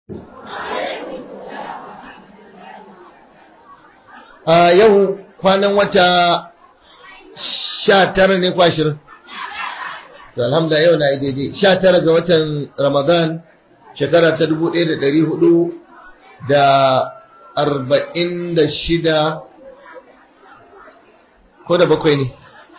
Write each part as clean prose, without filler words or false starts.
A yau kwanan wata 19 ne kwa 20? To alhamdulillah yau na yi daidai 19 ga watan Ramadan shekara ta 1446 ko da bakwai ne?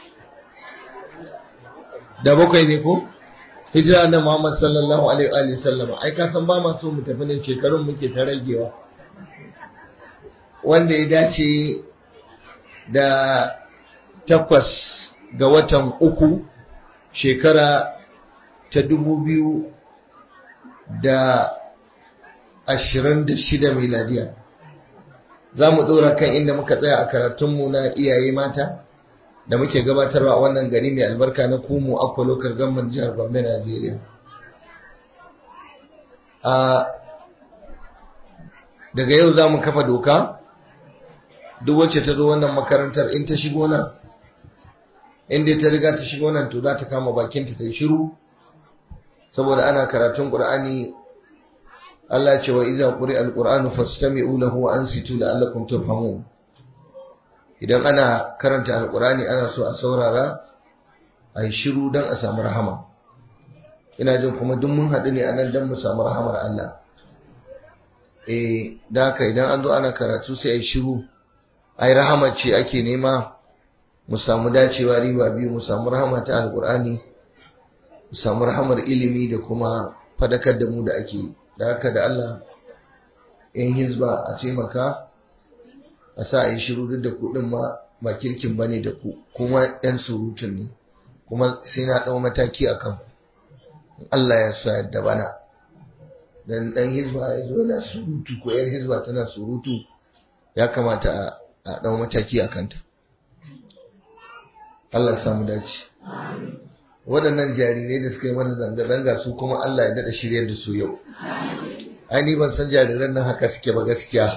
Da bakwai ne ko? Hijira na Muhammad sallallahu alaihi wa sallama. Ai ka san ba ma so mu tafi nan shekarun muke ta ragewa. Wanda ya dace da 8 ga watan 3 shekara ta 2026 miladiya. Za mu ɗora kan inda muka tsaya a karatunmu na iyaye mata da muke gabatarwa a wannan gari mai albarka na Kumu Akwa Local Government jihar Gombe, Najeriya. Daga yau za mu kafa doka, duk wacce ta zo wannan makarantar in ta shigo nan, inda ta riga ta shigo nan to za ta kama bakinta ta yi shiru, saboda ana karatun Qur'ani. Allah ce wa idza quri'a al-Qur'anu fastami'u lahu wa ansitu la'allakum turhamun. Idan ana karanta al-Qur'ani ana so a saurara, a yi shiru don a samu rahama. Ina jin kuma duk mun haɗu ne a nan don mu samu rahamar Allah. Da haka idan an zo ana karatu sai a yi shiru. Ai rahamar ce ake nema, mu samu dacewa riba biyu, mu samu rahama ta al-Qur'ani, mu samu rahamar ilimi da kuma fadakar da mu da ake yi. Da haka da Allah in hizba a taimaka a sa a yi shiru, duk da kuɗin ma ba kirkin ba ne da ku, kuma ‘yan surutun ne, kuma sai na ɗau mataki a kan Allah ya sa yadda bana. Dan ɗan hizba ya zo yana surutu ko ‘yar hizba tana surutu, ya kamata a ɗau mataki a kanta. Allah ya samu dace. Waɗannan jarirai da suka yi mana zanga-zanga su kuma Allah ya daɗa shiryar da su yau. Ai ni ban san jariran nan haka suke ba gaskiya.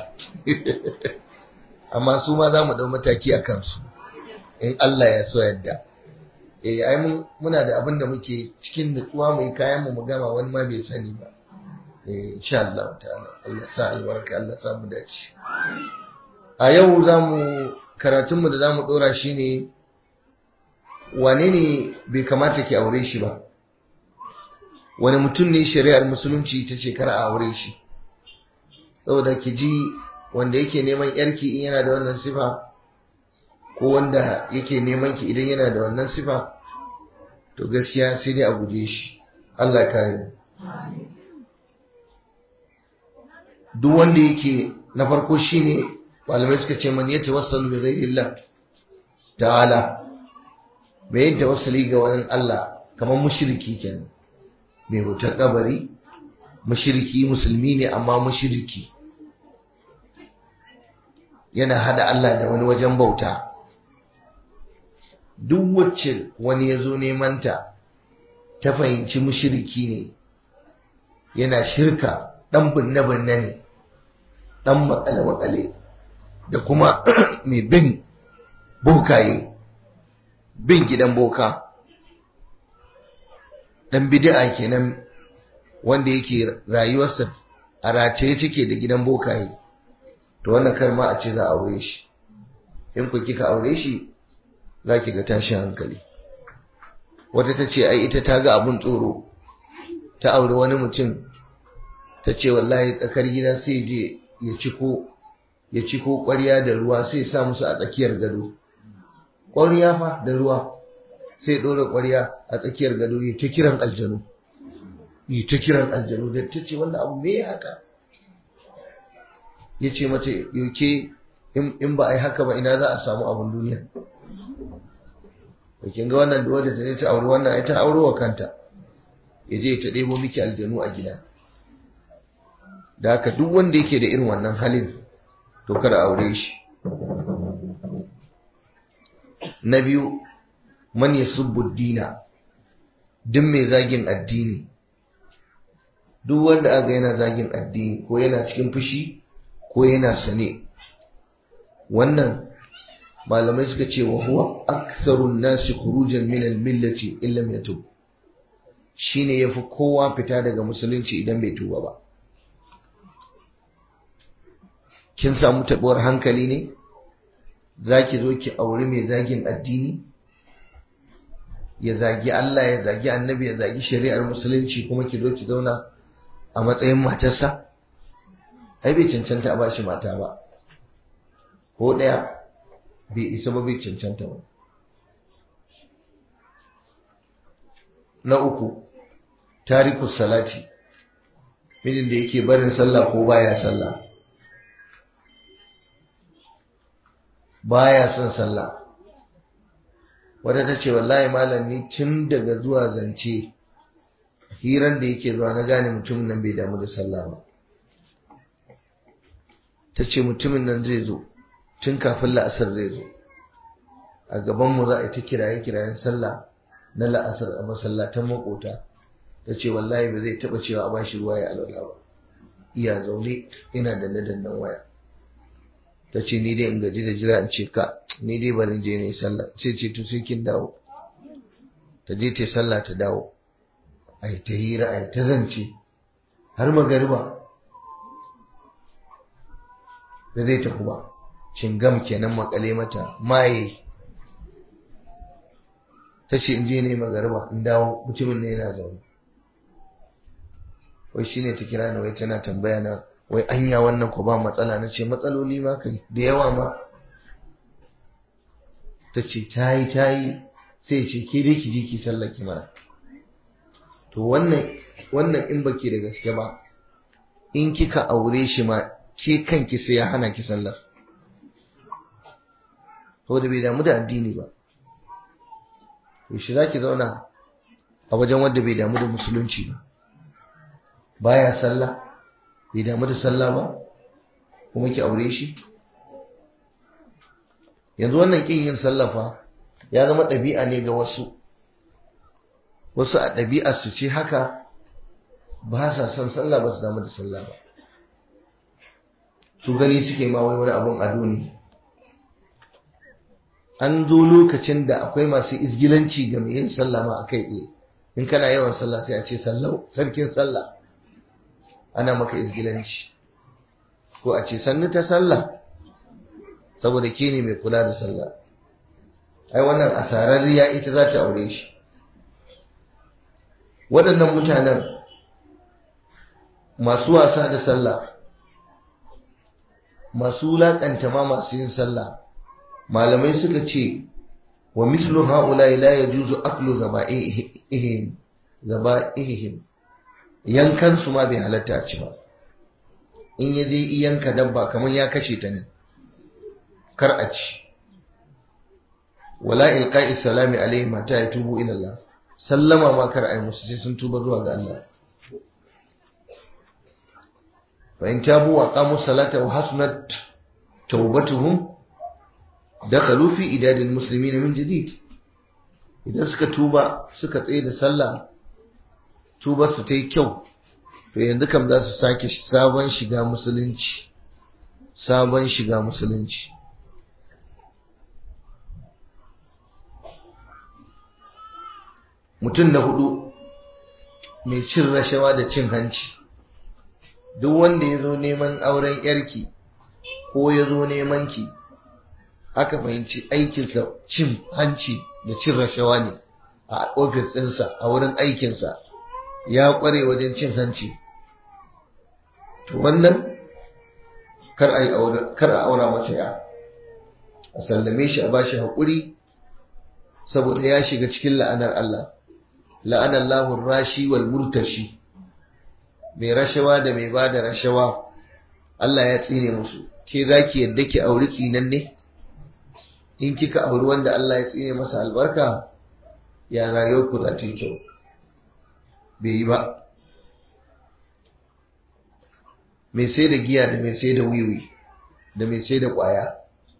Amma su ma za mu ɗau mataki a kansu in Allah ya so yadda. Ai muna da abin da muke cikin nutsuwa mu yi kayan mu gama, wani ma bai sani ba. Insha Allah ta'ala. Allah sa albarka, Allah sa mu dace. A yau karatunmu da za mu ɗora shi ne, wane ne bai kamata ki aure shi ba? Wani mutum ne shari'ar musulunci ta ce kar a aure shi? Saboda ki ji wanda yake neman yarki in yana da wannan sifa, ko wanda yake neman ki idan yana da wannan sifa, to gaskiya sai dai a guje shi. Allah ya kare mu. Duk wanda yake na farko shine malamai suka ce man yatawassalu bi ghayrillah ta'ala, mai yin tawassuli ga wani Allah kamar mushriki kenan, mai hoton kabari, mushriki musulmi ne amma mushriki, yana hada Allah da wani wajen bauta. Duk wacce wani ya zo neman ta fahimci mushriki ne, yana shirka, dan binne-binne ne, dan makale-makale, da kuma mai bin bokaye, bin gidan boka, dan bid'a kenan, wanda yake rayuwarsa a rataye take da gidan bokaye, to wannan karma a ce za a aure shi. In ku kika aure shi za ki ga tashin hankali. Wata ta ce ai ita ta ga abun tsoro, ta aure wani mutum, ta ce wallahi tsakar gida sai je ya ciko ƙwarya da ruwa sai sa musu a tsakiyar gado. Ƙwarya fa da ruwa, sai ɗora ƙwarya a tsakiyar gado, yi ta kiran aljanu, da ta ce wannan abu me haka? Ya ce mace yauke in ba a yi haka ba ina za a samu abin duniya? Kin ga wannan da wadda ta auri wannan ita auro wa kanta, ya je ta ɗebo miki aljanu a gida. Da haka duk wanda yake da irin wannan halin to kada aure shi. Na biyu, man yasubbu dina, duk mai zagin addini. Duk wanda aka yana zagin addini, ko yana cikin fushi ko yana sane, wannan malamai suka ce wa huwa aktharun nasi khurujan min al-millati illa yatub, shine yafi kowa fita daga musulunci idan bai tuba ba. kin samu taɓuwar hankali ne za ki zo ki auri mai zagin addini, ya zagi Allah, ya zagi annabi, ya zagi shari'ar musulunci, kuma ki zo ki zauna a matsayin matarsa? Ai bai cancanta a bashi mata ba, ko ɗaya bai isa ba, bai cancanta ba. Na uku, tarikus salati, mijin da yake barin sallah ko baya sallah, baya son sallah. Wadda ta ce wallahi malam ni tun daga zuwa zance hiran da yake zuwa na gane mutumin nan bai damu da sallah ba. Ta ce mutumin nan zai zo tun kafin la'asar, zai zo a gabanmu za a yi ta kirayen sallah na la'asar a masallatan makota. Ta ce wallahi ba zai taba cewa a bashi ruwa ya alwala ba, iya zaune ina dannan waya. Ta ce ni dai in gaji da jira in ce ka ni dai barin je ne sallah. Sai ce to sai kin dawo. Ta je ta sallah ta dawo, ai ta hira ai ta zance har magariba da zai tafi ba. Cingam kenan makale mata maye. Ta ce in je ne magariba in dawo, mutumin ne yana zaune. Wai shine ta kira ni wai tana tambaya na wai anya wannan ko ba matsala? Na ce matsaloli ma kai da yawa ma. Ta ce tayi sai ce ke dai ki je ki sallaki ma. To wannan in baki da gaske ba, in kika aure shi ma ke kanki sai ya hana ki sallar, to da bai damu da addini ba. To shi zaki zauna a wajen wanda bai damu da musulunci ba, baya sallah, bai damu da sallah ba, kuma ki aure shi? Yanzu wannan kin yin sallah fa ya zama ɗabi'a ne ga wasu a ɗabi'ar su ce haka, ba sa son sallah, ba su damu da sallah ba. Su gani suke ma wai wani abun ado ne. An zo lokacin da akwai masu izgilanci ga mai yin sallah ma akai ɗaya. In kana yawan sallah sai a ce sallau sarkin sallah, ana maka izgilanci. Ko a ce sannu ta sallah, saboda ke ne mai kula da sallah. Ai wannan asararriya ita za ta aure shi. Waɗannan mutanen masu wasa da sallah, masu wulaƙanta ma masu yin sallah, malamai suka ce wa mislu haula la yajuzu aklu zaba'ihim, yankan su ma bai halatta a ci ba. In yaje yanka dabba kamar ya kashe ta ne, kar a ci. Wala ilqa'i salami alaihim hatta yatubu ila Allah, sallama ma kar ai musu sai sun tuba zuwa ga Allah. Fa in tabu wa qamu salata wa hasunat tawbatuhum dakhalu fi idadil muslimin min jadid. Idan suka tuba suka tsaye da sallah, tubar su tayi kyau, to yanzu kam za su sake sabon shiga musulunci. Mutum na hudu, mai cin rashawa da cin hanci. Duk wanda ya zo neman auren yarki ko ya zo neman ki, aka fahimci aikinsa cin hanci da cin rashawa ne a ofis ɗinsa, a wurin aikinsa ya ƙware wajen cin hanci, to wannan kar a aura masa ya, a sallame shi, a bashi haƙuri, saboda ya shiga cikin la'anar Allah. La'anallahu rashi wal murtashi, mai rashawa da mai bada rashawa Allah ya tsine musu. Ke zaki yadda ki auri tsinanne? In kika auri wanda Allah ya tsine masa albarka, ya rayuwar ku za ta yi kyau? Bai yi ba. Mai sai da giya da mai sai da wiwi da mai sai da ƙwaya,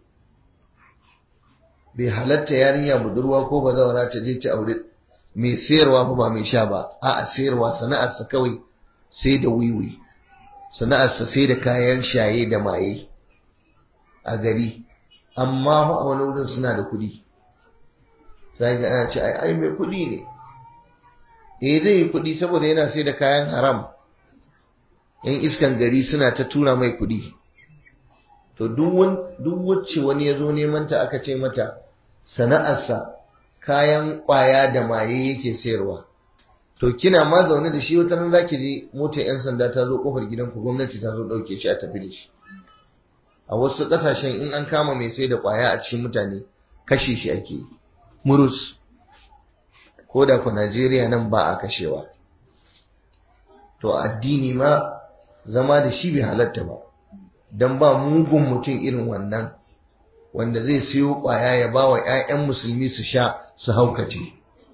bai halatta yarinya budurwa ko bazawara ta je ta aure mai sayarwa fa ba mai sha ba. A'a, sayarwa sana'arsa kawai sai da wiwi, sana'arsa sai da kayan shaye da maye a gari, amma fa a wani wurin suna da kuɗi. Sai ga ana ce ai mai kuɗi ne. Zai yi kuɗi saboda yana sai da kayan haram. Yan iskan gari suna ta tura mai kuɗi. to duk wacce wani ya zo neman ta aka ce mata sana'arsa kayan ƙwaya da maye yake sayarwa, to kina ma zaune da shi wata nan zaki je motar 'yan sanda ta zo kofar gidanku, gwamnati ta zo ɗauke shi a tafi da shi. A wasu ƙasashen in an kama mai sai da ƙwaya a cikin mutane kashe shi ake murus, ko da ku Najeriya nan ba a kashewa. To addini ma zama da shi bai halatta ba, don ba mugun mutum irin wannan wanda zai siyo ƙwaya ya ba wa 'ya'yan musulmi su sha su haukace,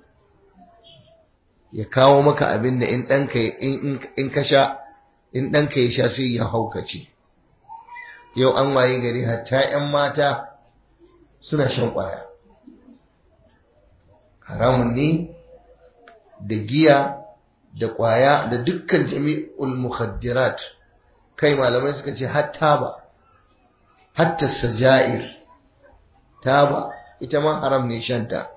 ya kawo maka abin da in ɗanka ya sha sai ya haukace. Yau an waye gari hatta 'yan mata suna shan ƙwaya. Haramun ne da giya da ƙwaya da dukkan jami'ul mukhaddirat, kai malamai suka ce hatta sajair, taba ita ma haram ne shanta,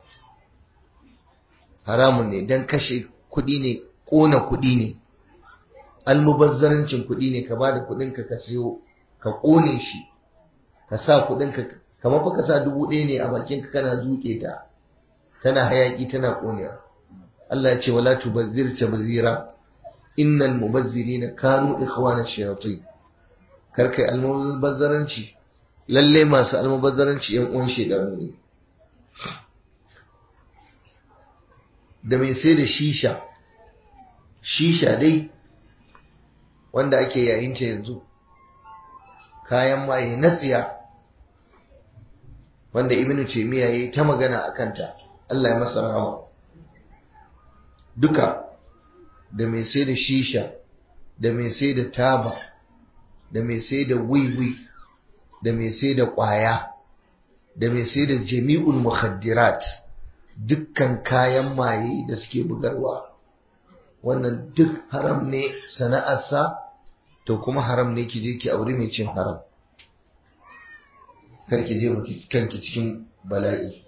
haramun ne don kashe kuɗi ne, ƙona kuɗi ne, almubazzarancin kuɗi ne. Ka ba da kuɗinka ka siyo ka ƙone shi, ka sa kuɗinka kamar fa ka sa 1000 ne a bakinka kana zuƙe ta tana hayaƙi tana ƙonewa. Allah ya ce wala tubazzir tabzira innal mubazzirina kanu ikhwana shayatin. Karkai almubazzaranci, lalle masu almubazzaranci yan uwan shedanu ne. Da mai sai da shisha dai wanda ake yayin ta yanzu, kayan maye na tsiya wanda Ibn Taymiyyah yayi ta magana akan ta, Allah ya masa rahama. Duka da mai sai da shisha, da mai sai da taba, da mai sai da wiwi, da mai sai da ƙwaya, da mai sai da jami'ul mukhaddirat, dukkan kayan maye da suke bugarwa, wannan duk haram ne sana'arsa, to kuma haram ne ki je ki aure mai cin haram, kar ki je kanki cikin bala'i.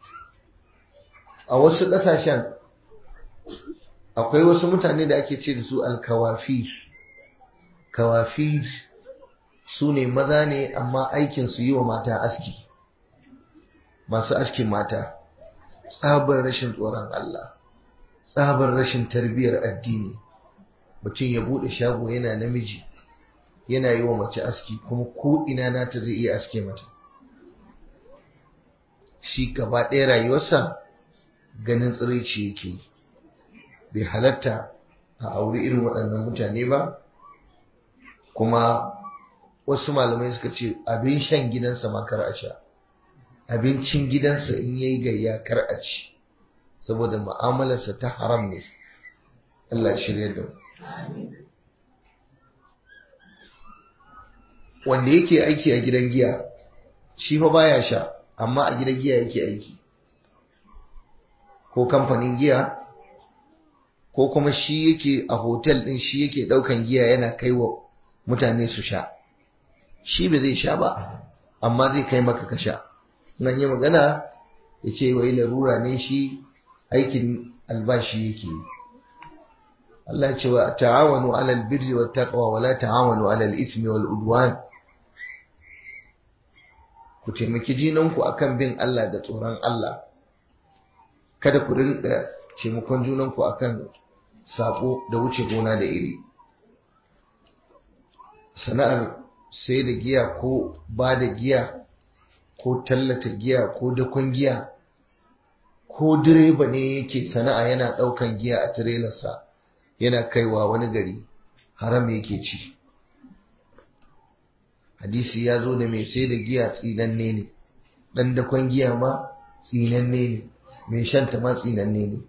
A wasu ƙasashen akwai wasu mutane da ake ce da su alkawafir. Kawafir su ne maza ne amma aikin su yi wa mata aski, masu askin mata. Tsabar rashin tsoron Allah, tsabar rashin tarbiyyar addini. Mutum ya bude shago yana namiji yana yi wa mace aski, kuma ko ina nata zai iya aske mata. Shi gaba ɗaya rayuwarsa ganin tsiraici yake yi. Bai halatta a auri irin waɗannan mutane ba. Kuma wasu malamai suka ce abin shan gidansa ma kar a sha, abincin gidansa in yayi gayya kar a ci, saboda mu'amalarsa ta haram ne. Allah shirye da mu. Wanda yake aiki a gidan giya shi fa baya sha, amma a gidan giya yake aiki, ko kamfanin giya, ko kuma shi yake a hotel din, shi yake daukan giya yana kaiwa mutane su sha. Shi ba zai sha ba, amma zai kai maka ka sha. Nan yi magana ya ce wai larura ne, shi aikin albashi yake. Allah ya ce wa ta'awanu alal birri wat taqwa wa la ta'awanu alal ismi wal udwan. Ku taimaki jinanku akan bin Allah da tsoron Allah, kada ku rinka taimakon junanku akan sabo da wuce gona da iri. Sana'ar sai da giya ko ba da giya ko tallata giya ko dakon giya, ko direba ne yake sana'a yana daukan giya a tirelarsa yana kaiwa wani gari, haram yake ci. Hadisi ya zo da mai sai da giya tsinanne ne, dan dakon giya ma tsinanne ne, mai shanta ma tsinanne ne.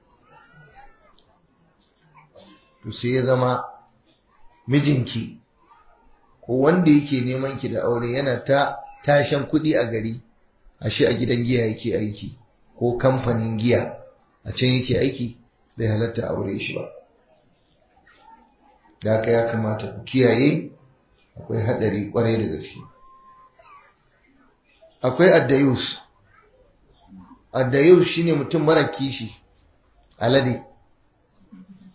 To sai ya zama mijinki ko wanda yake neman ki da aure yana ta tashan kuɗi a gari, ashe a gidan giya yake aiki ko kamfanin giya, a can yake aiki, bai halatta aure shi ba. Da haka ya kamata ku kiyaye, akwai haɗari ƙwarai da gaske. Akwai addayus. Addayus shine mutum mara kishi, alade,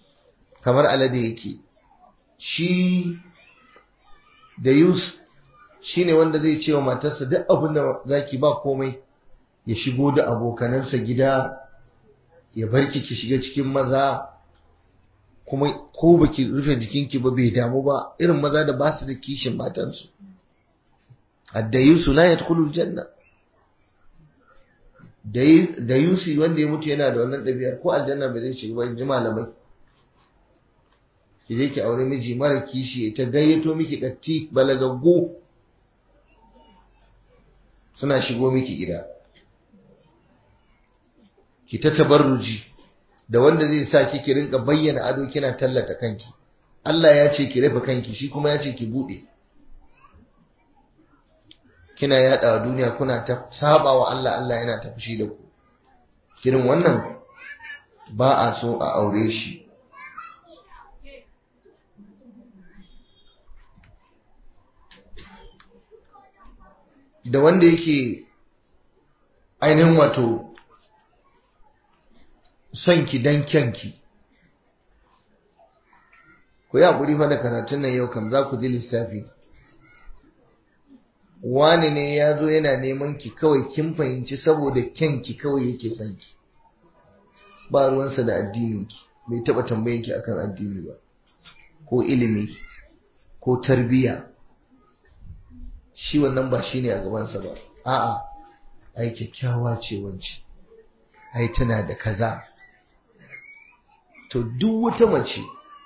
kamar alade yake. Shi dayus shine wanda zai ce wa matarsa duk abin da zaki ba komai, ya shigo da abokanansa gida, ya barki ki shiga cikin maza, kuma ko baki rufe jikinki ba bai damu ba, irin maza da ba su da kishin matansu. Addayusu la yadkhulul janna. Dayusi wanda ya mutu yana da wannan ɗabi'ar ko aljanna ba zai shiga ba, in ji malamai. Ki je ki aure miji mara kishi ta gayyato miki katti balagaggo suna shigo miki gida, ki ta tabarruji da wanda zai sa ki rinka bayyana ado kina tallata kanki. Allah ya ce ki rufe kanki, shi kuma ya ce ki bude. Kina yada wa duniya kuna ta saba wa Allah, Allah yana ta fushi da ku. Kirin wannan ba a so a aure shi. Da wanda yake ainihin wato son ki dan kyanki. Ku yi haƙuri fa da karatun nan yau kam za ku ji lissafi. Wani ne ya zo yana neman ki kawai kin fahimci saboda kyanki kawai yake son ki. Ba ruwansa da addininki, bai taɓa tambayin ki akan addini ba, ko ilimi, ko tarbiyya. Shi wannan ba shi ne a gabansa ba. A'a, ai kyakkyawa ce wance, ai tana da kaza. To duk wata mace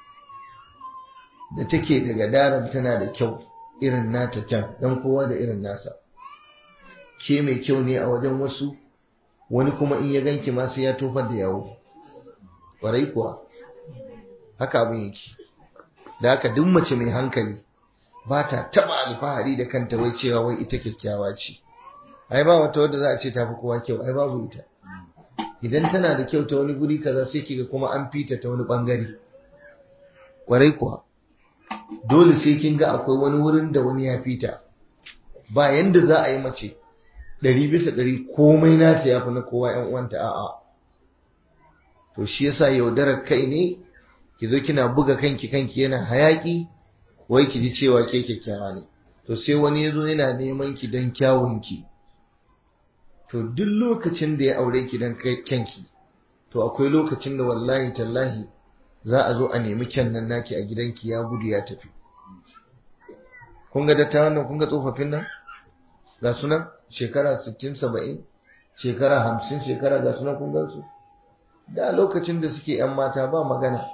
da take daga daren tana da kyau irin nata kyan, dan kowa da irin nasa. Ke mai kyau ne a wajen wasu, wani kuma in ya ganki ma sai ya tofar da yawo. Kwarai kuwa, haka abin yake. Da haka duk mace mai hankali ba ta taba alfahari da kanta wai cewa wai ita kyakkyawa ce. Ai ba wata wadda za a ce tafi kowa kyau, ai babu ita. Idan tana da kyau ta wani guri kaza sai kiga kuma an fita ta wani bangare. Kwarai kuwa, dole sai kin ga akwai wani wurin da wani ya fita. Ba yanda za a yi mace 100% komai nata ya fi na kowa ƴan uwanta, a'a. To shi yasa yaudarar kai ne, ki zo kina buga kanki yana hayaki, wai ki ji cewa ke kyakkyawa ne. To sai wani ya zo yana neman ki don kyawunki. To duk lokacin da ya aure ki don kyanki, to akwai lokacin da wallahi tallahi za a zo a nemi kyan nan naki a gidanki ya gudu ya tafi. Kun ga dattawan nan, kun ga tsofaffin nan? Ga sunan shekara 60, 70, shekara 50, shekara ga sunan kun gan su. Da lokacin da suke ‘yan mata ba magana.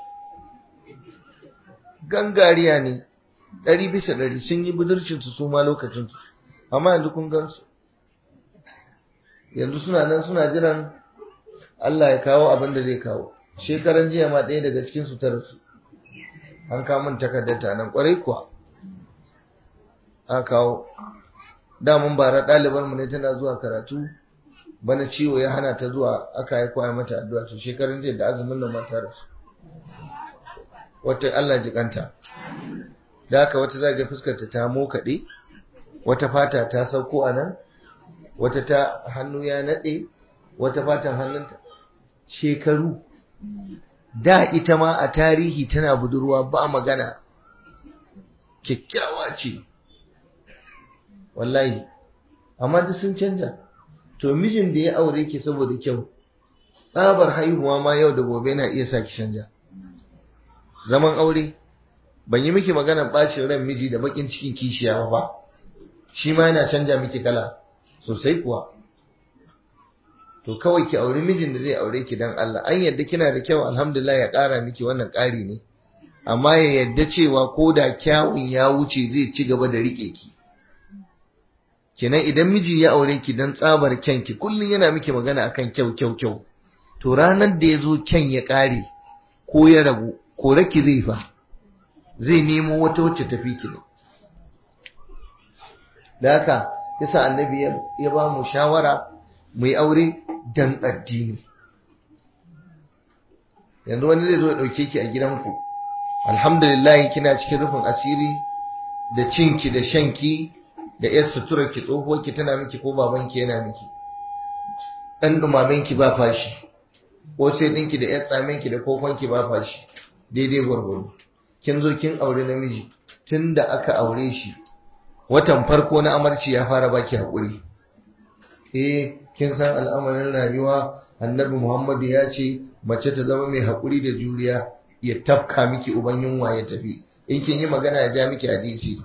Gangariya ne, 100% sun yi budurcinsu su ma lokacinsu. Amma yanzu kun gan su. Yanzu suna nan suna jiran Allah ya kawo abin da zai kawo. Shekaran jiya ma ɗaya daga cikin su ta rasu. An kawo min takardar ta nan kwarai kuwa. An kawo. Damun bara ɗalibar mu ne tana zuwa karatu, bana ciwo ya hana ta zuwa, aka yi koya mata addu'a. To shekaran jiya da azumin nan ma ta rasu. Wata Allah jikanta. Da haka wata za ga fuskar ta mokaɗe, wata fata ta sauko a nan, wata ta hannu ya naɗe, wata fatan hannunta. Shekaru. Da ita ma a tarihi tana budurwa ba magana. Kyakkyawa ce. Wallahi. Amma duk sun canja. To mijin da ya aure ki saboda kyau, tsabar haihuwa ma yau da gobe na iya sa ki canja. Zaman aure, ban yi miki maganar ɓacin ran miji da bakin cikin kishiya ba. Shi ma yana canja miki kala. Sosai kuwa. To kawai ki auri mijin da zai aure ki dan Allah. An yadda kina da kyau, alhamdulillah, ya ƙara miki, wannan ƙari ne. Amma ya yadda cewa ko da kyawun ya wuce zai ci gaba da riƙe ki. Kenan idan miji ya aure ki dan tsabar kyanki, kullum yana miki magana akan kyau. To ranar da ya zo kyan ya ƙare ko ya ragu, ko raki zai fa. Zai nemo wata wacce tafi ki ne. Da haka yasa annabi ya ba mu shawara mu yi aure dan addini. Yanzu wani zai zo ya dauke ki a gidanku, alhamdulillah kina cikin rufin asiri da cinki da shanki da yar suturar ki, tsohuwar ki tana miki ko babanki yana miki, dan dumamen ki ba fashi, ko sai dinki da yar tsamen ki da kokon ki ba fashi, daidai gwargwaro. Kin zo kin aure namiji, tunda aka aure shi watan farko na amarci ya fara baki haƙuri. Kin san al'amarin rayuwa, annabi Muhammadu ya ce mace ta zama mai haƙuri da juriya, ya tafka miki uban yunwa ya tafi. In kin yi magana ya ja miki hadisi.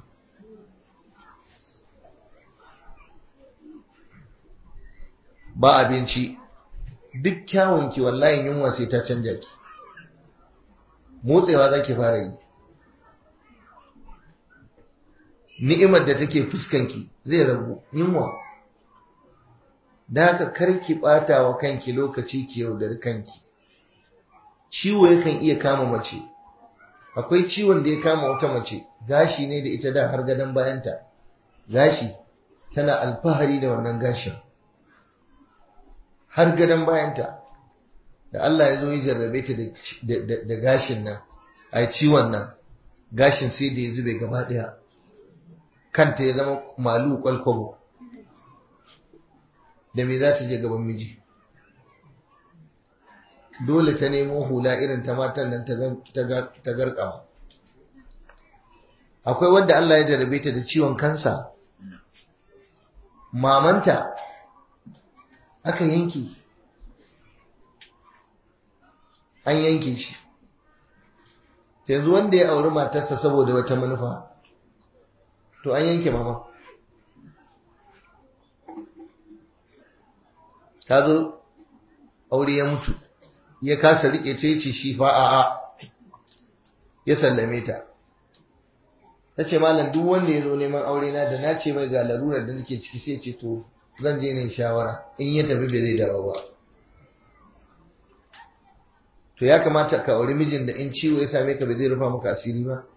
Ba abinci, duk kyawunki wallahi yunwa sai ta canja ki. Motsewa zaki fara yi. Ni'imar da take fuskanki zai ragu, yunwa. Da haka karki bata wa kanki lokaci ki yaudari kanki. Ciwo yakan iya kama mace. Akwai ciwon da ya kama wata mace, gashi ne da ita da har gadon bayanta. Gashi, tana alfahari da wannan gashin. Har gadon bayanta. Da Allah ya zo ya jarrabe ta da gashin nan, a ciwon nan, gashin sai da ya zube gaba ɗaya. Kanta ya zama malu kwalkwabo. Da me za ta je gaban miji? Dole ta nemo hula irin ta matan nan ta garkama. Akwai wanda Allah ya jarrabe ta da ciwon kansa. Mamanta aka yanke. An yanke shi. Yanzu wanda ya auri matarsa saboda wata manufa, to an yanke mama. Ta zo aure ya mutu, ya kasa rike ta yace shi fa a'a, ya sallame ta. Tace malam duk wanda ya zo neman aure na da na ce mai ga larurar da nake ciki sai ce to zan je ne shawara, in ya tafi bai zai dawo ba. To ya kamata ka auri mijin da in ciwo ya same ka bai zai rufa maka asiri ba.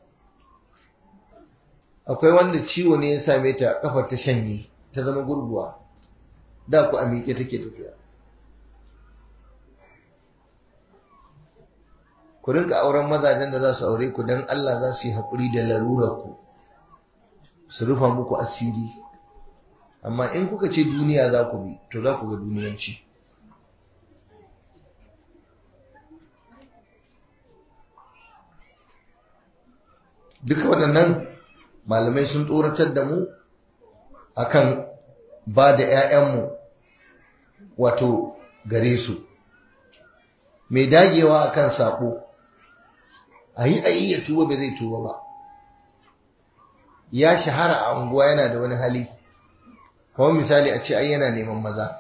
Akwai wanda ciwo ne ya same ta, kafar ta shanye, ta zama gurguwa, da ku a miƙe take tafiya. Ku rinka auren mazajen da za su aure ku don Allah za su yi haƙuri da larurar ku, su rufa muku asiri. Amma in kuka ce duniya za ku bi, to za ku ga duniyanci. Duka waɗannan malamai sun tsoratar da mu akan ba da ‘ya'yanmu wato gare su. Mai dagewa akan saƙo, a yi ya tuba bai zai tuba ba. Ya shahara a unguwa yana da wani hali, kawai misali a ce ai yana neman maza.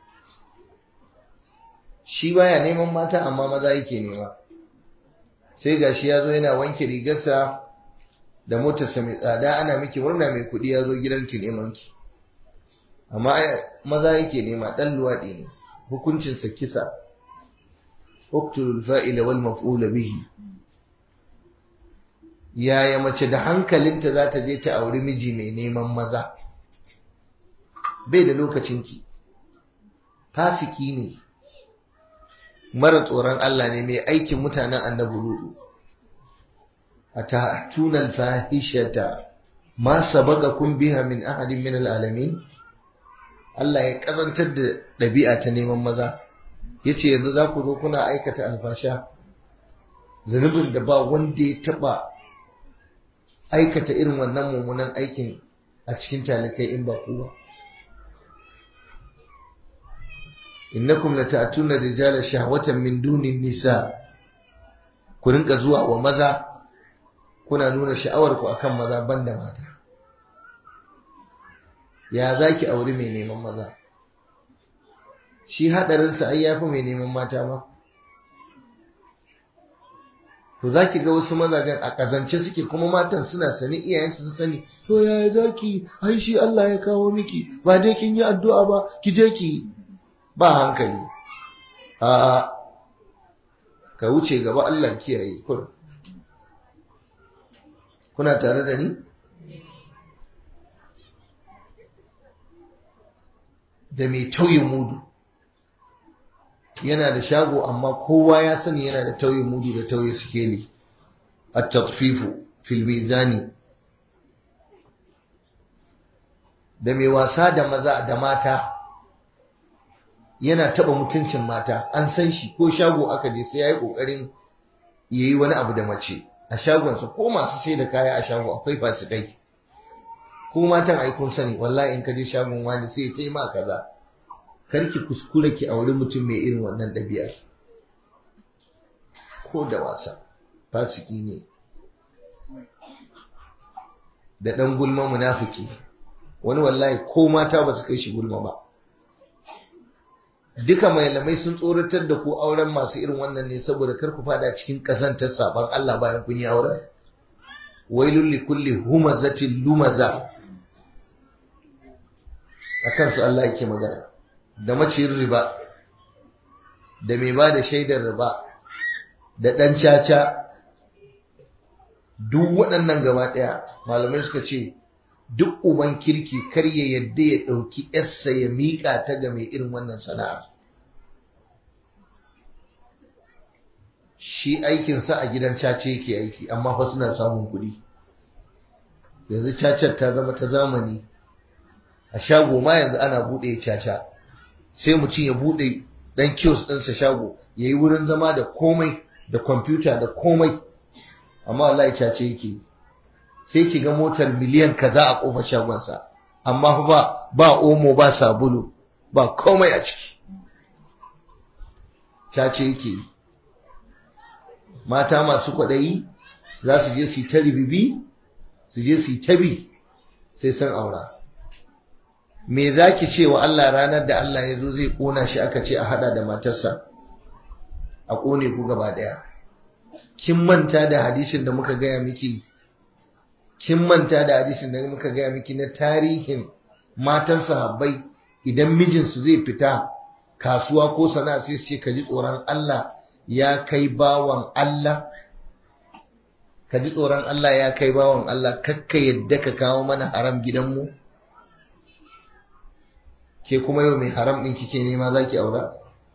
Shi baya neman mata amma maza yake nema. Sai gashi ya zo yana wanke rigarsa da motarsa mai tsada, ana miki murna mai kuɗi ya zo gidanki neman ki. Amma maza yake nema, ɗan luwaɗi ne, hukuncinsa kisa. Uqtulul fa'ila wal maf'ula bihi. Yaya mace da hankalinta za ta je ta auri miji mai neman maza? Bai da lokacinki. Fasiki ne. Mara tsoron Allah ne, mai aikin mutanen annabi Lutu. Atatuna al-fahishata ma sabaqakum biha min ahadin min al-alamin. Allah ya kazantar da ɗabi'a ta neman maza. Yace yanzu za ku zo kuna aikata alfasha, zunubin da ba wanda ya taba aikata irin wannan mummunan aikin a cikin talikai in ba ku ba. Innakum lata'tuna rijala shahwatan min dunin nisa. Ku rinka zuwa wa maza kuna nuna sha'awar ku akan maza banda mata. Ya zaki aure mai neman maza? Shi hadarinsa ai yafi mai neman mata ba. To zaki ga wasu mazajen a kazance suke, kuma matan suna sani, iyayensu sun sani. To yaya zaki? Ai shi Allah ya kawo miki, ba dai kin yi addu'a ba, ki je ki. Ba hankali. A ka wuce gaba, Allah kiyaye kur. Kuna tare da ni? Da mai tauyin mudu. Yana da shago amma kowa ya sani yana da tauye mudu da tauye sikeli. At-tatfifu fil mizani. Da mai wasa da maza da mata, yana taba mutuncin mata, an san shi, ko shago aka je sai yayi kokarin yayi wani abu da mace a shagonsa, ko masu sai da kaya a shago akwai fasikai. ko matan ai kun sani wallahi in ka je shagon wani sai ya taima kaza. Kar ki kuskure ki auri mutum mai irin wannan ɗabi'ar, ko da wasa. Fasiki ne da ɗan gulma, munafiki. Wani wallahi ko mata ba su kai shi gulma ba. Duka malamai sun tsoratar da ku auren masu irin wannan ne saboda kar ku fada cikin kazantar saban Allah bayan kun yi auren. Wailul likulli humazatin lumaza. Akan su Allah yake magana. Da maciyin riba, da mai ba da shaidar riba, da ɗan caca, duk waɗannan gaba ɗaya malamai suka ce duk uban kirki kar ya yadda ya ɗauki yarsa ya miƙa ta ga mai irin wannan sana'ar. Shi aikinsa a gidan caca yake aiki, amma fa suna samun kuɗi. Yanzu cacar ta zama ta zamani, a shago ma yanzu ana buɗe caca. Sai mutum ya buɗe ɗan kiosk ɗinsa shago, ya yi wurin zama da komai, da kwamfuta da komai, amma wallahi caca yake. Sai ki ga motar miliyan kaza a ƙofar shagonsa, amma ba omo, ba sabulu, ba komai a ciki. Caca yake. Mata masu kwaɗayi za su je su yi ta ribibi, su je su yi ta bi, sai sun aura. Me za ki ce wa Allah ranar da Allah ya zo zai ƙona shi, aka ce a haɗa da matarsa a ƙone ku gaba ɗaya? Kin manta da hadisin da muka gaya miki? Kin manta da hadisin da muka gaya miki na tarihin matan sahabbai idan mijinsu zai fita kasuwa ko sana'a sai su ce ka ji tsoron Allah ya kai bawan Allah? Ka ji tsoron Allah ya kai bawan Allah, kakka yadda ka kawo mana haram gidanmu? Ke kuma yau mai haram ɗin kike nema za ki aura?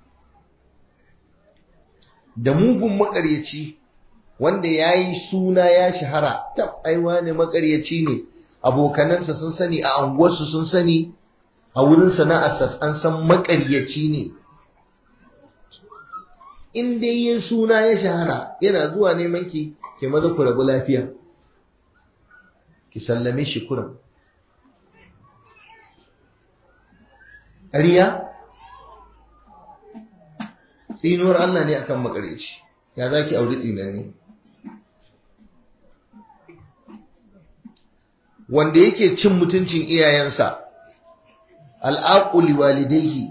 Da mugun maƙaryaci wanda ya yi suna ya shahara, aiwa ne maƙaryaci ne, abokanansa sun sani, a anguwarsu sun sani, a wurin sana'arsa an san maƙaryaci ne. In dai yin suna ya shahara yana zuwa neman ki, ke maza ku rabu lafiya, ki sallame shi kurum. ƙarya tsinuwar Allah ne akan makareci. Ya za ki auri tsinanni? Wanda yake cin mutuncin iyayensa, al'aquli walidaihi,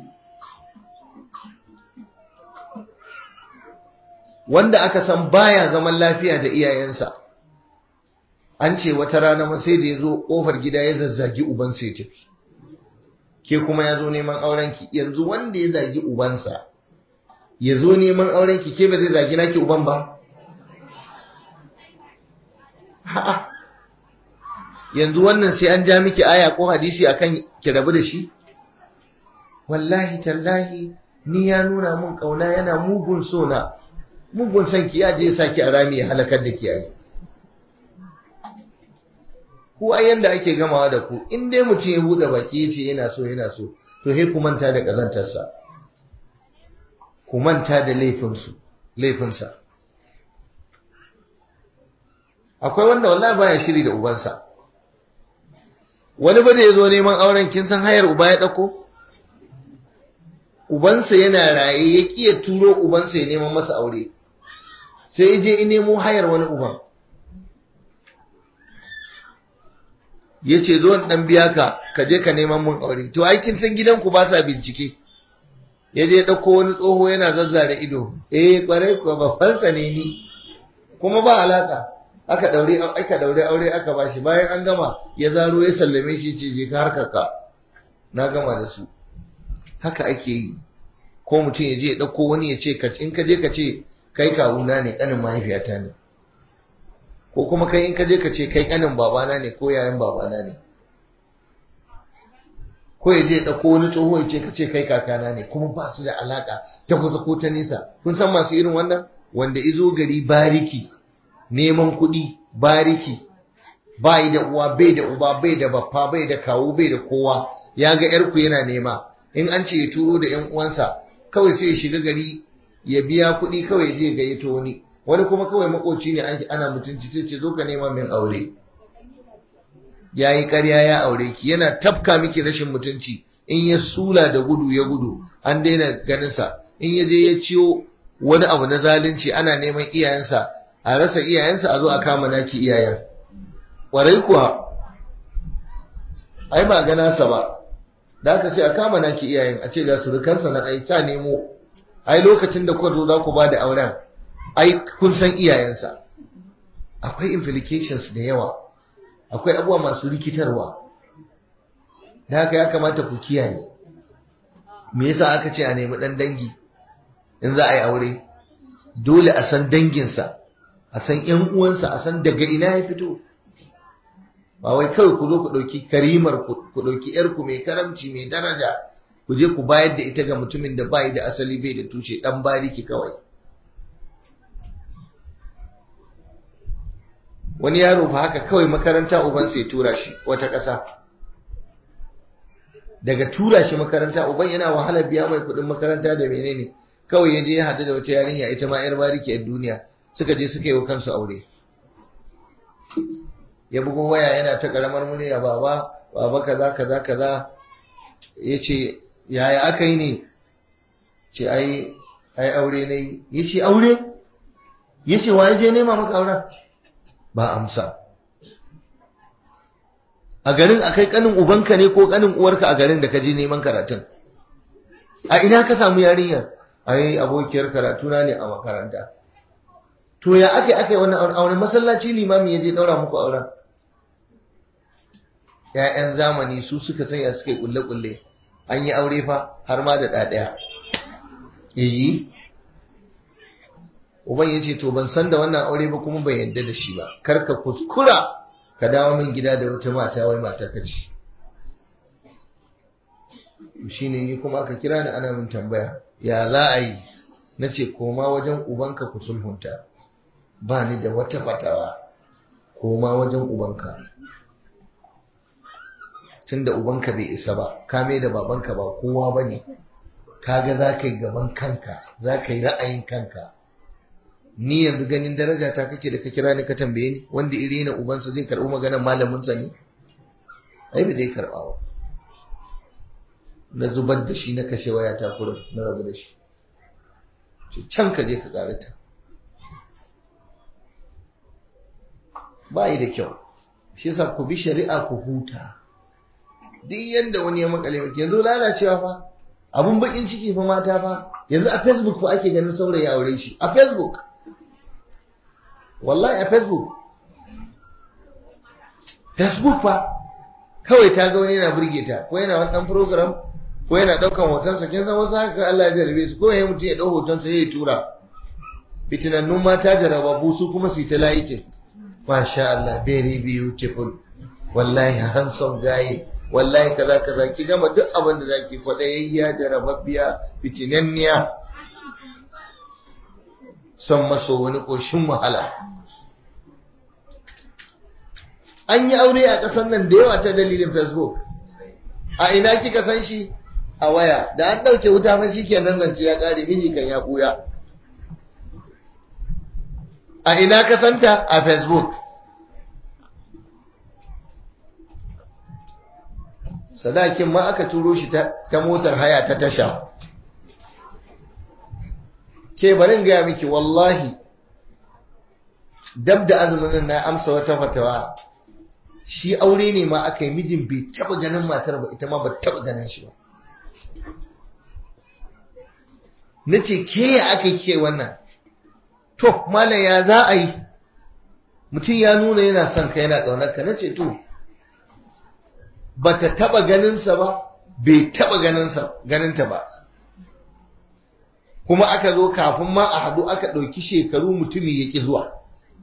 wanda aka san baya zaman lafiya da iyayensa. An ce wata rana ma sai da ya zo ƙofar gida ya zazzagi ubansa ya tafi. Ke kuma ya zo neman aurenki. Yanzu wanda ya zagi ubansa ya zo neman aurenki, ke ba zai zagi naki uban ba? Ha'a, yanzu wannan sai an ja miki aya ko hadisi akan ki rabu da shi? Wallahi tallahi ni ya nuna mun kauna, yana mugun sona, mugun son ki, ya je ya saki a rami ya halakar da kiyaye. Ku ai yanda ake gamawa da ku, in dai mutum ya bude baki yace yana so to sai ku manta da kazantarsa, ku manta da laifinsa. Akwai wanda wallahi baya shiri da ubansa. Wani ba da yazo neman auren, kin san hayar uba ya dauko? Ubansa yana raye ya kiya turo ubansa ya neman masa aure, sai ya je ya nemo hayar wani uban. Ya ce zo dan biya ka je ka neman mun aure. To ai kin san gidanku ba sa bincike. Ya je dauko wani tsoho yana zazzare ido, kwarai ko ba fansa ne ni, kuma ba alaka. Aka daure aure aka bashi. Bayan an gama ya zaro ya sallame shi, ce je ka harkarka, na gama da su. Haka ake yi. Ko mutum ya je ya dauko wani ya ce in ka je ka ce kai kawuna ne, kanin mahaifiyata ne. Ko kuma kai in ka je ka ce kai kanin babana ne ko yayan babana ne. Ko ya je ya dauko wani tsoho ya ce ka ce kai kakana ne, kuma ba su da alaka ta kusa ko ta nisa. Kun san masu irin wannan? Wanda izo gari bariki neman kuɗi, bariki, bai da uwa, bai da uba, bai da baffa, bai da kawu, bai da kowa. Ya ga yarku yana nema, in an ce ya turo da ƴan uwansa, kawai sai ya shiga gari ya biya kuɗi, kawai ya je ya gayyato wani kuma kawai makoci ne ana mutunci, sai ce zo ka nema min aure. ya yi ƙarya ya aure ki, yana tafka miki rashin mutunci, in ya sula da gudu ya gudu an daina ganinsa, in ya je ya ciyo wani abu na zalunci ana neman iyayensa, a rasa iyayensa a zo a kama naki iyayen. Ƙwarai kuwa, ai ba ganasa ba, da aka sai a kama naki iyayen a ce ga surukansa na ai ta nemo, ai lokacin da kuka zo za ku ba da auren, ai kun san iyayensa. Akwai implications da yawa, akwai abubuwa masu rikitarwa, da haka ya kamata ku kiyaye. Me yasa aka ce a nemi ɗan dangi in za a yi aure? Dole a san danginsa, a san ‘yan uwansa, a san daga ina ya fito. Ba wai kawai ku zo ku ɗauki karimar ku ɗauki ‘yarku mai karamci mai daraja ku je ku bayar da ita ga mutumin da bai da asali bai da tushe, ɗan bariki kawai. Wani yaro fa haka kawai makaranta ubansa ya tura shi wata ƙasa. Daga tura shi makaranta uban yana wahala biya mai kuɗin makaranta da menene, kawai ya je ya haɗu da wata yarinya ita ma ‘yar bariki a duniya, suka je suka yi wa kansu aure. Ya bugo waya yana ta karamar murya, baba kaza kaza kaza. Yace yaya aka yi ne? Ce ai aure ne. Yace aure? Yace waye je nema maka auren? Ba amsa. A garin akai kanin ubanka ne ko kanin uwarka a garin da ka je neman karatun? A ina ka samu yarinyar? Ai abokiyar karatuna ne a makaranta. To ya akai wannan auren? Masallaci limami ya je daura muku auren? ‘Ya'yan zamani su suka sanya suka yi ƙulle-ƙulle, an yi aure fa har ma da ɗaɗaya. Iyi, uban ya ce, to ban san da wannan aure ba kuma ban yadda da shi ba, kar ka kuskura ka dawo min gida da wata mata wai mata ka ce. Shi ne ni kuma aka kira ni ana min tambaya, ya za a yi? Na ce, koma wajen ubanka ku sulhunta, ba ni da wata fatawa, koma wajen ubanka. Tunda ubanka bai isa ba, kame da babanka ba kowa ba ne, kaga za ka yi gaban kanka, za ka yi ra'ayin kanka. Ni yanzu ganin daraja ta kake da ka kira ni ka tambaye ni, wanda iri na ubansa zai karɓi maganar malaminsa ne? Ai ba zai karɓa ba. Na zubar da shi na kashe waya ta kurin na rabu da shi. Can ka je ka ƙarata. Ba yi da kyau. Shi yasa ku bi shari'a ku huta. Duk yanda wani ya makale maki yanzu lalacewa fa, abun bakin ciki fa mata fa, yanzu a Facebook fa ake ganin saurayi aure shi, a Facebook. Wallahi a Facebook fa kawai ta ga wani yana burge ta, ko yana wani dan program, ko yana daukan hotonsa. Kin san wasu haka Allah ya jarabe su, ko yayin mutum ya dau hotonsa ya tura. Fitinannun mata jarababu su kuma su ta like. Masha Allah, very beautiful, wallahi handsome guy, wallahi kaza ki gama duk abin da zaki kwadayayya, jarababbiya, fitinanniya, son maso wani koshin wahala. An yi aure a ƙasar nan da yawa ta dalilin Facebook. A ina kika san shi? A waya. Da an ɗauke wuta fa shikenan zance ya ƙare, miji kan ya ɓuya. A ina ka santa? A Facebook. Sadakin ma aka turo shi ta motar haya ta tasha. Ke barin gaya miki wallahi, dab da azumin na amsa wata fatawa, shi aure ne ma aka yi, mijin bai taba ganin matar ba, ita ma ba taba ganin shi ba. Na ce ke ya aka ke wannan? To malam ya za a yi? Mutum ya nuna yana son ka yana ƙaunar ka. Na ce to ba ta taba ganinsa ba, bai taba ganinta ba, kuma aka zo kafin ma a hadu aka ɗauki shekaru mutumi ya ƙi zuwa.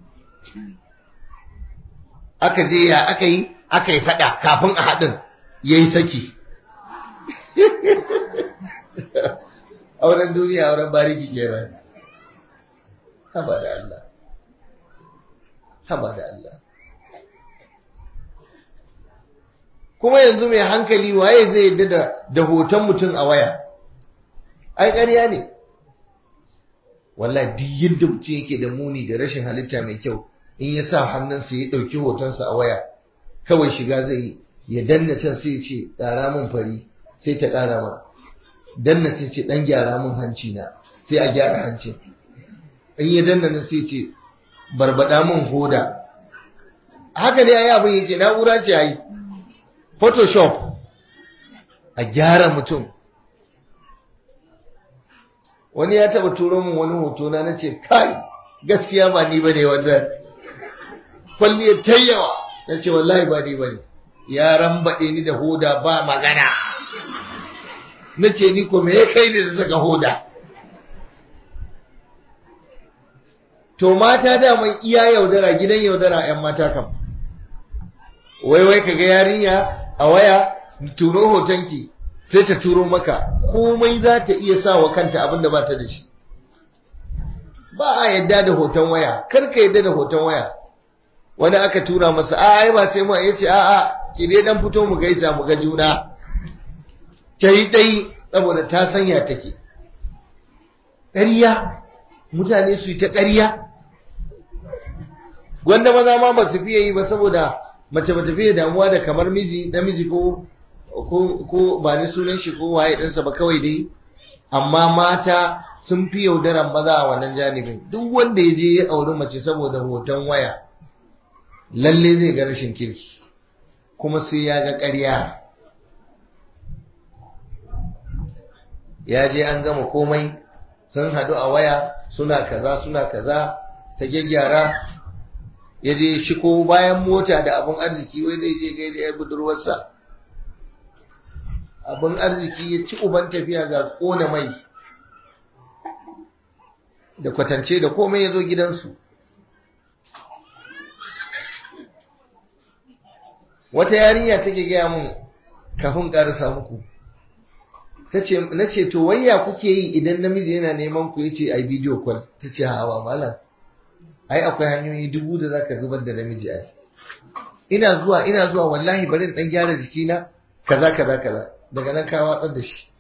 Aka je ya aka yi faɗa kafin a haɗin ya yi saki. Auren duniya auren bariki kenan. Haba da Allah, haba da Allah. Kuma yanzu mai hankali waye zai yadda da hoton mutum a waya? Ai ƙarya ne. Wallahi duk yadda mutum yake da muni da rashin halitta mai kyau, in ya sa hannunsa ya ɗauki hotonsa a waya, kawai shiga zai yi ya danna can sai ce ƙara min fari sai ta ƙara ma, danna sai ce ɗan gyara min hanci na sai a gyara hancin, in ya danna na sai ce barbaɗa min hoda. Haka ne ayi abin yake, na'ura ce yayi photoshop a gyara mutum. Wani ya taba turo min wani hoto na nace kai gaskiya ba ni bane wanda kwalliya tayyawa, nace wallahi ba ni bane, ya rambade ni da hoda ba magana. Nace ni ko me kai ne da saka hoda? To mata da mai iya yaudara, gidan yaudara 'yan mata kam. Wai kaga yarinya a waya turo hotonki sai ta turo maka komai za ta iya sa wa kanta abinda ba ta da shi. Ba a yadda da hoton waya, kar ka yadda da hoton waya. Wani aka tura masa ai ba sai mu yace ki dai dan fito mu gaisa mu ga juna. Tai saboda ta sanya take. Ƙarya, mutane su yi ta ƙarya. Wanda maza ma ba su fiye yi ba, saboda mace ba ta fiye damuwa da kamar namiji ko ba ni sunan shi ko waye ɗansa ba kawai dai, amma mata sun fi yaudaran maza a wannan janibin. Duk wanda ya je ya auri mace saboda hoton waya, lalle zai ga rashin kirki kuma sai ya ga ƙarya. Ya je an gama komai, sun haɗu a waya suna kaza ta gyaggyara, ya je shiko bayan mota da abin arziki, wai zai je gaida yar budurwarsa. Abin arziki ya ci uban tafiya ga kona mai da kwatance da komai, ya zo gidansu. Wata yarinya take gaya mun kafin karasa muku, na ce to wayya kuke yi idan namiji yana neman ku yace ai video call? Ta ce hawa malam, ai akwai hanyoyi 1000 da zaka zubar da namiji ai. Ina zuwa wallahi bari in dan gyara jikina kaza daga nan ka watsar da shi.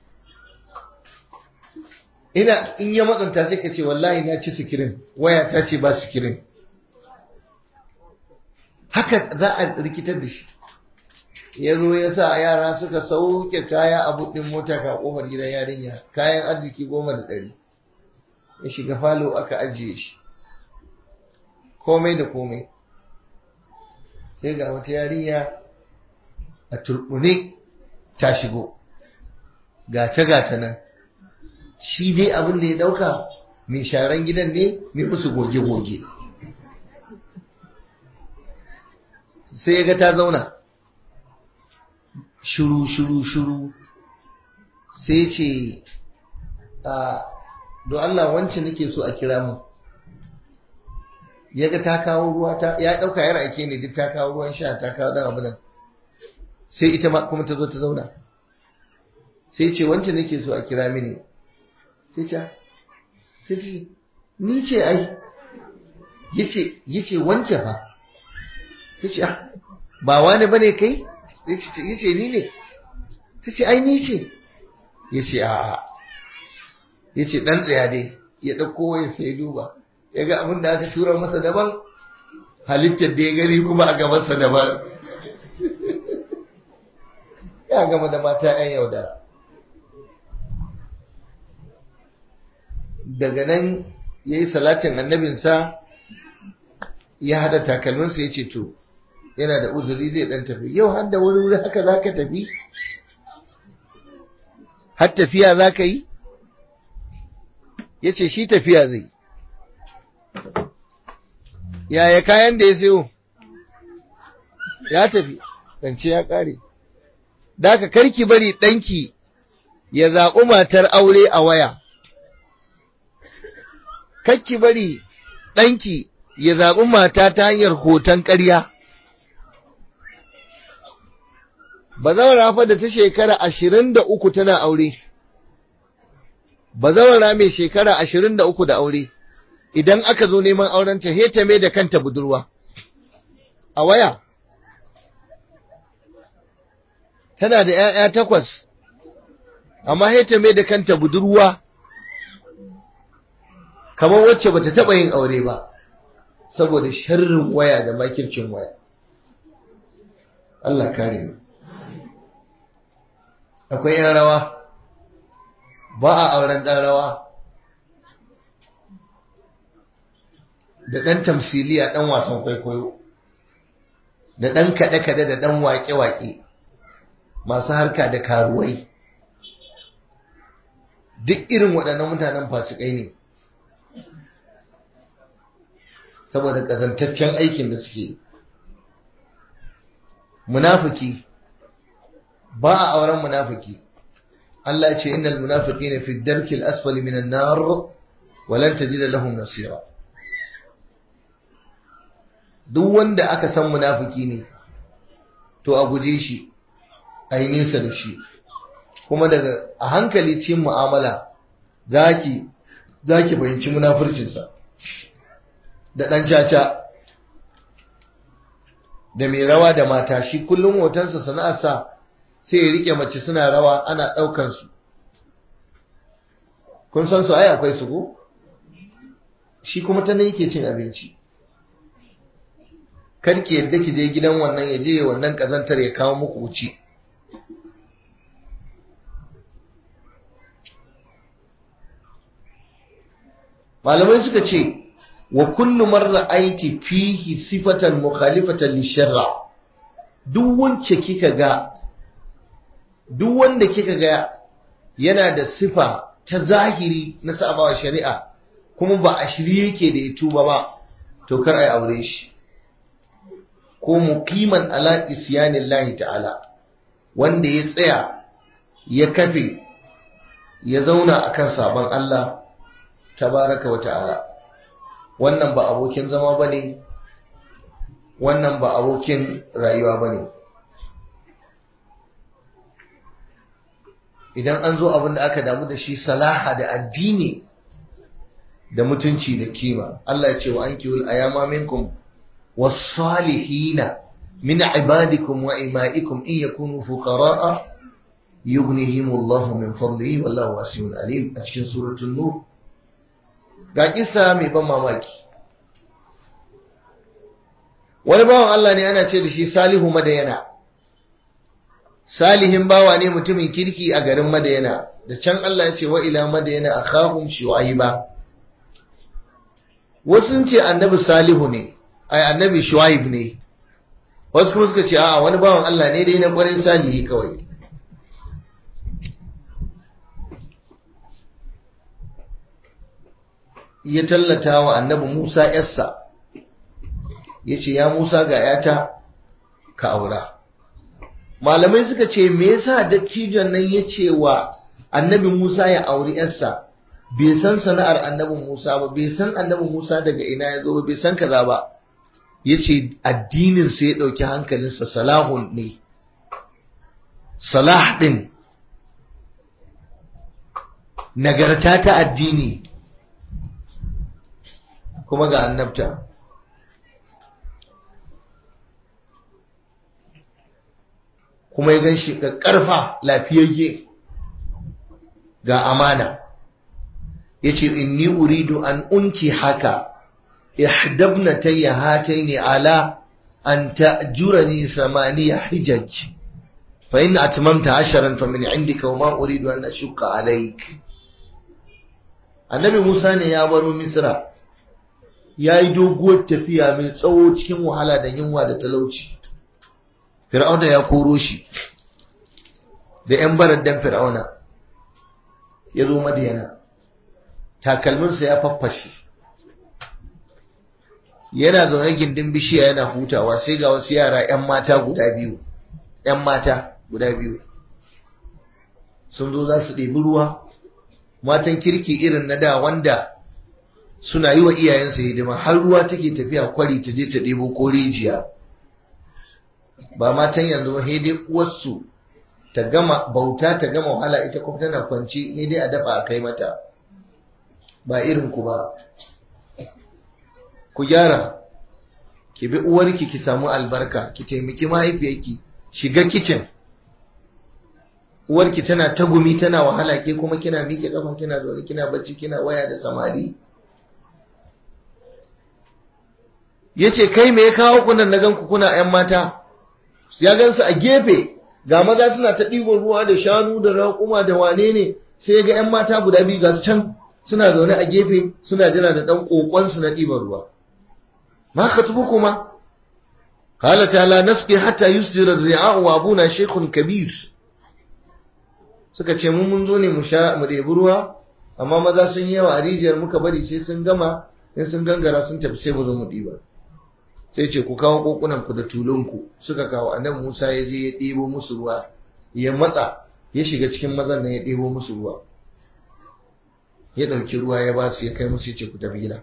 In ya matsanta sai ka ce wallahi na ci sikirin, waya ta ce ba sikirin. Haka za a rikitar da shi. Ya zo ya sa yara suka sauke kaya a buɗin mota ka kofar gidan yarinya, kayan arziki 10,100. Ya shiga falo aka ajiye shi, komai da komai. Sai ga wata yarinya a turbune ta shigo, gata nan. Shi dai abin da ya dauka mai sharan gidan ne, mai musu goge-goge. Sai ya ga ta zauna shuru. Sai ce don Allah wancan nake so a kira mu. Ya ga ta kawo ruwa, ya dauka yar ake ne, duk ta kawo ruwan sha, ta kawo dan abu nan. Sai ita ma kuma ta zo ta zauna. Sai ce wancan nake so a kira mini. Sai ce ni ce ai. Yace wancan fa. Yace ba wani bane kai? Yace ni ne. Tace ai ni ce. Yace a'a. Yace dan tsaya dai, ya dauko waya sai duba. Yaga abin da aka tura masa daban, halittar da ya gani kuma a gaban sa daban. Ya gama da mata 'yan yaudara. Daga nan ya yi salatin annabinsa, ya hada takalminsa, ya ce to yana da uzuri zai dan tafi. Yau har da wuri haka za ka tafi? Har tafiya za ka yi? Ya ce shi tafiya zai. Yaya kayan da ya sayo? Ya tafi, zance ya ƙare. Da ka karki bari ɗanki ya zaɓi matar aure a waya. Kakki bari ɗanki ya zaɓi mata ta hanyar hoton ƙarya. Bazawara fa da ta shekara 23 tana aure. Bazawara mai shekara 23 da aure, idan aka zo neman aurenta heta mai da kanta budurwa a waya. Tana da 'ya'ya 8, amma heta mai da kanta budurwa kamar wacce bata taba yin aure ba, saboda sharrin waya da makircin waya. Allah kare mu. Akwai yan rawa, ba a auren ɗan rawa da ɗan tamsiliya, ɗan wasan kwaikwayo, da ɗan kaɗe-kaɗe, da ɗan waƙe-waƙe, masu harka da karuwai. Duk irin waɗannan mutanen fasikai ne, saboda ƙazantaccen aikin da suke. Munafiki, ba a auren munafiki. Allah ce innal munafiqina fi ad-darki al-asfali minan nar wa lan tajida lahum nasira. Duk wanda aka san munafiki ne to a guje shi, a yi nesa da shi. Kuma daga a hankali cikin mu'amala zaki fahimci munafurcinsa. Da ɗan caca, da mai rawa da mata, shi kullum hotonsa sana'arsa sai ya rike mace suna rawa ana ɗaukar su. Kun san su ai akwai su ko? Shi kuma ta nan yake cin abinci. Kar ki yadda ki je gidan wannan, ya je wannan kazantar ya kawo muku wuce. Malamai suka ce wa kullu man ra'aiti fihi sifatan mukhalifatan lisharra, duk wanda kika ga yana da sifa ta zahiri na sabawa shari'a kuma ba a shirye yake da ya tuba ba, to kar ai aure shi. Ko muqiman ala isyanillahi ta'ala, wanda ya tsaya ya kafe ya zauna akan sabon Allah tabaraka wa ta'ala, wannan ba abokin zama bane, wannan ba abokin rayuwa bane. Idan an zo abin da aka damu da shi salaha da addini da mutunci da kima, Allah ya ce wa ankihul ayama minkum was-salihina min ibadikum wa imaikum in yakunu fuqara'a yughnihimullahu min fadlihi wallahu wasi'un alim, a cikin suratul nur. Ga kissa mai ban mamaki. Wani bawan Allah ne ana ce da shi Salihu Madayana. Salihin bawa ne, mutumin kirki a garin Madayana. Da can Allah ya ce wa ila Madayana akhahum Shu'aiba. Wasu sun ce annabi Salihu ne, ai annabi Shu'aib ne. Wasu kuma suka ce a'a wani bawan Allah ne dai na kwarin salihi kawai. Ya tallata wa annabi Musa yarsa, ya ce ya Musa ga yata ka aura. Malamai suka ce me yasa dattijon nan ya ce wa annabi Musa ya auri yarsa, bai san sana'ar annabi Musa ba, bai san annabi Musa daga ina ya zo ba, bai san kaza ba. Ya ce addinin sai ya ɗauki hankalinsa, salahun ne, salah ɗin nagarta ta addini kuma ga annabta. Kuma ya gan shi ƙarfa lafiyayye ga amana. Ya ce inni uridu an unki haka ihdabnatayya hataini ala an ta'jurani samaniya hijaj fa in atmamta 10 fa min indika wa ma uridu an ashqa alayk. Annabi Musa ne ya baro Misra, yayi doguwar tafiya mai tsawo cikin wahala da yunwa da talauci. Fir'auna ya koro shi da ƴan baraddan Fir'auna, ya zo Madiyana, takalminsa ya faffashe, yana zaune gindin bishiya yana hutawa, sai ga wasu yara ƴan mata guda biyu sun zo za su ɗebi ruwa, matan kirki irin na da wanda suna yi wa iyayensu hidima, har ruwa take tafiya kwari ta je ta ɗebo ko rijiya. Ba matan yanzu ba, dai uwarsu ta gama bauta, ta gama wahala, ita kuma tana kwanci, dai a dafa a kai mata. Ba irin ku ba, ku gyara, ki bi uwarki ki samu albarka, ki taimaki mahaifiyarki, shiga kicin. Uwarki tana tagumi tana wahala, ke kuma kina miƙe kafa, kina zaune kina bacci, kina waya da samari. Yace kai me ya kawo ku nan, na ganku kuna ƴan mata? ya gansu a gefe ga maza suna ta ɗiban ruwa da shanu da raƙuma da wane ne, sai ga 'yan mata guda biyu ga su can suna zaune a gefe suna jira da ɗan ƙoƙonsu na ɗiban ruwa. Ma ka tubu kuma qala ta'ala nasqi hatta yusdira ar-ri'a'u wa abuna shaykhun kabir. Suka ce mun zo ne mu ɗebi ruwa, amma maza sun yi yawa a rijiyar, muka bari sai sun gama, in sun gangara sun tafi sai mu zo mu ɗiba. Sai ce ku kawo kokunan ku da tulunku. Suka kawo. Annabi Musa ya je ya ɗebo musu ruwa, ya matsa ya shiga cikin mazan nan ya ɗebo musu ruwa, ya ɗauki ruwa ya ba su, ya kai musu, ya ce ku tafi gida.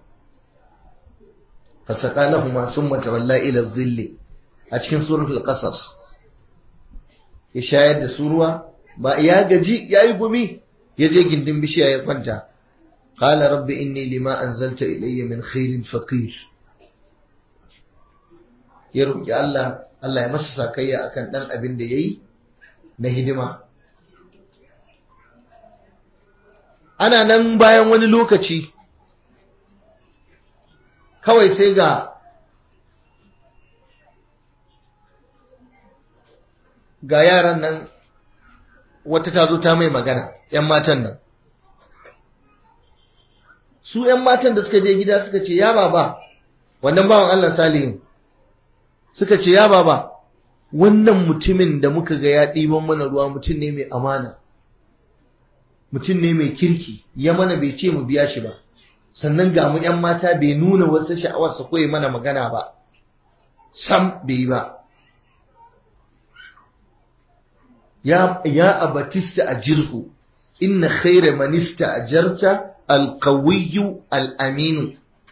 fasaka lahuma summa tawalla ila dhilli a cikin suratul qasas. Ya shayar da su ruwa, ba ya gaji yayi gumi, ya je gindin bishiya ya kwanta. Qala rabbi inni lima anzalta ilayya min khairin faqir. Ya roki Allah ya masa sakayya akan dan abin da yayi na hidima. Ana nan bayan wani lokaci kawai sai ga yaran nan, wata ta zo ta mai magana, 'yan matan nan. Su 'yan matan da suka je gida suka ce, ya baba, wannan bawan Allah Salihin, suka ce, ya baba, wannan mutumin da muka ga ya ɗiban mana ruwa mutum ne mai amana, mutum ne mai kirki, ya mana bai ce mu biya shi ba, sannan ga mu 'yan mata bai nuna wasu sha'awarsa ko yi mana magana ba, sam bai yi ba. Ya abatista a jirhu, inna khaira manista a jarta alkawiyu al'aminu.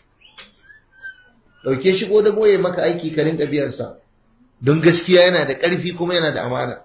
Ɗauke shi ko da goye maka aiki ka rinka biyansa, don gaskiya yana da ƙarfi kuma yana da amana.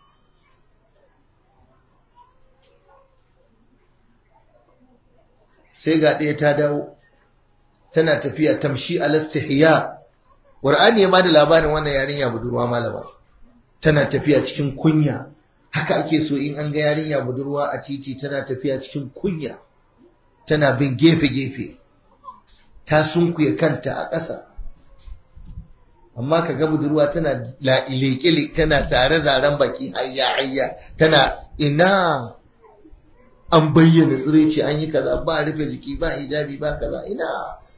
Sai ga ɗaya ta dawo, tana tafiya tamshi alastihya. Qur'ani ya bada labarin wannan yarinya budurwa malama, tana tafiya cikin kunya. Haka ake so in an ga yarinya budurwa a titi tana tafiya cikin kunya, tana bin gefe-gefe, ta sunkuye kanta a ƙasa. Amma ka ga budurwa tana leƙe-leƙe, tana zare-zaren baki, hayya tana ina an bayyana tsiraici, an yi kaza, ba rufe jiki, ba hijabi, ba kaza, ina.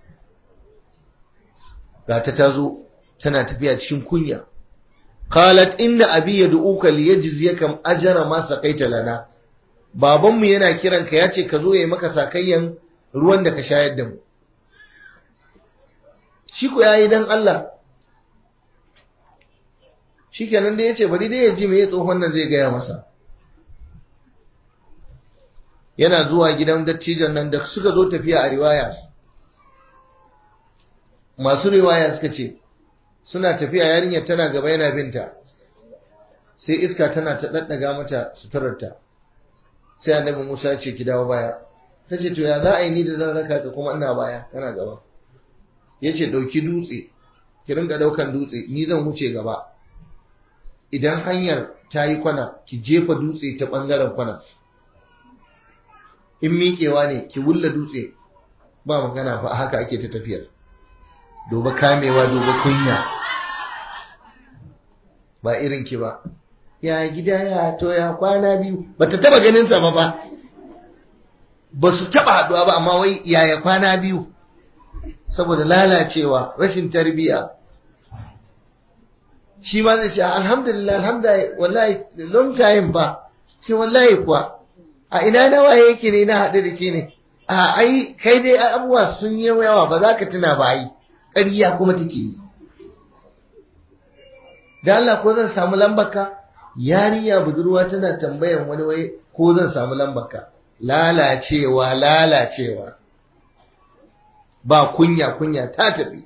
Ga ta zo tana tafiya cikin kunya. Qalat inna abi yad'uka liyajziyaka ajra ma saqaita lana. Babanmu yana kiranka, yace ka zo yayi maka sakayyan ruwan da ka shayar da mu. Shi ko yayi dan Allah. Shikenan da yace bari dai ya ji me tsohon nan zai gaya masa. Yana zuwa gidan dattijan nan da suka zo tafiya a riwaya. Masu riwaya suka ce suna tafiya, yarinyar tana gaba yana binta, sai iska tana ta daddaga mata suturarta. Sai annabi Musa ce ki dawo baya. Ta ce to ya za a yi ni da zan raka ka kuma ina baya kana gaba. Ya ce ɗauki dutse, ki rinka ɗaukan dutse, ni zan wuce gaba. Idan hanyar ta yi kwana, ki jefa dutse ta ɓangaren kwana. In miƙewa ne, ki wulla dutse, ba magana ba, haka ake ta tafiyar. Doba kamewa, doba kunya. Ba irin ki ba. Ya gida ya to ya kwana biyu. Bata taba ganin sa ba. Ba su taba haduwa ba, amma wai yaya kwana biyu. Saboda lalacewa, rashin tarbiya. Shi ma zai ce alhamdulillah, wallahi long time ba. Sai wallahi kuwa. A ina nawa yake ne na haɗu da ke ne? A ai kai dai abubuwa sun yi yawa, ba za ka tuna ba ai. Ƙarya kuma take yi. Da Allah ko zan samu lambarka? Yarinya budurwa tana tambayan wani wai ko zan samu lambarka. Lalacewa. Ba kunya ta tafi.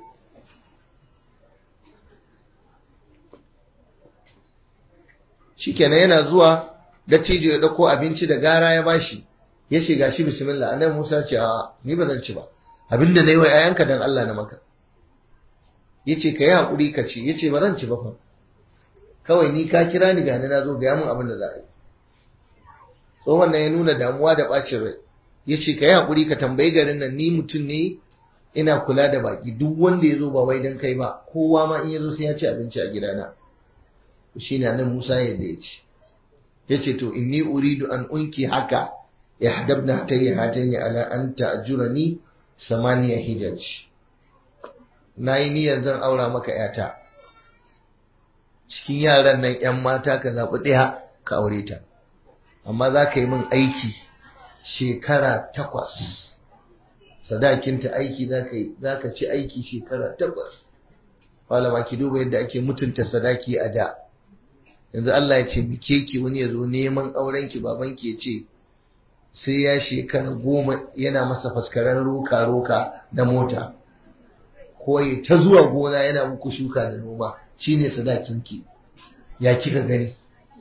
Shikenan yana zuwa, dattijo ya dauko abinci da gara ya bashi. Ya ce gashi bismillah. Annabi Musa ce a ni ba zan ci ba. Abinda nayi wa yayanka dan Allah na maka. Yace kai hakuri ka ci. Yace ba zan ci ba fa. Kawai ni ka kira ni gani na zo ga mun abin da za a yi. Tsohon nan ya nuna damuwa da bacin rai. Yace kai hakuri ka tambayi garin nan, ni mutum ne ina kula da baki, duk wanda ya zo ba wai dan kai ba, kowa ma in ya zo sai ya ci abinci a gidana. shine nan Musa yadda yace to inni uridu an unki haka ihdabna hatayni ala an ta'jurani samaniya hijaj. Nayi niyyar zan aura maka yata, cikin yaran nan yan mata ka zabi ɗaya ka aure ta, amma za ka yi min aiki shekara 8. Sadakinta aiki za ka ci aiki shekara 8. Malama ki duba yadda ake mutunta sadaki a da. Yanzu Allah ya ce bike ki wani ya zo neman aurenki, babanki ya ce sai ya shekara 10 yana masa faskaren roka na mota, ko ya ta zuwa gona yana muku shuka da noma, shine sadakinki. Ya kika gani?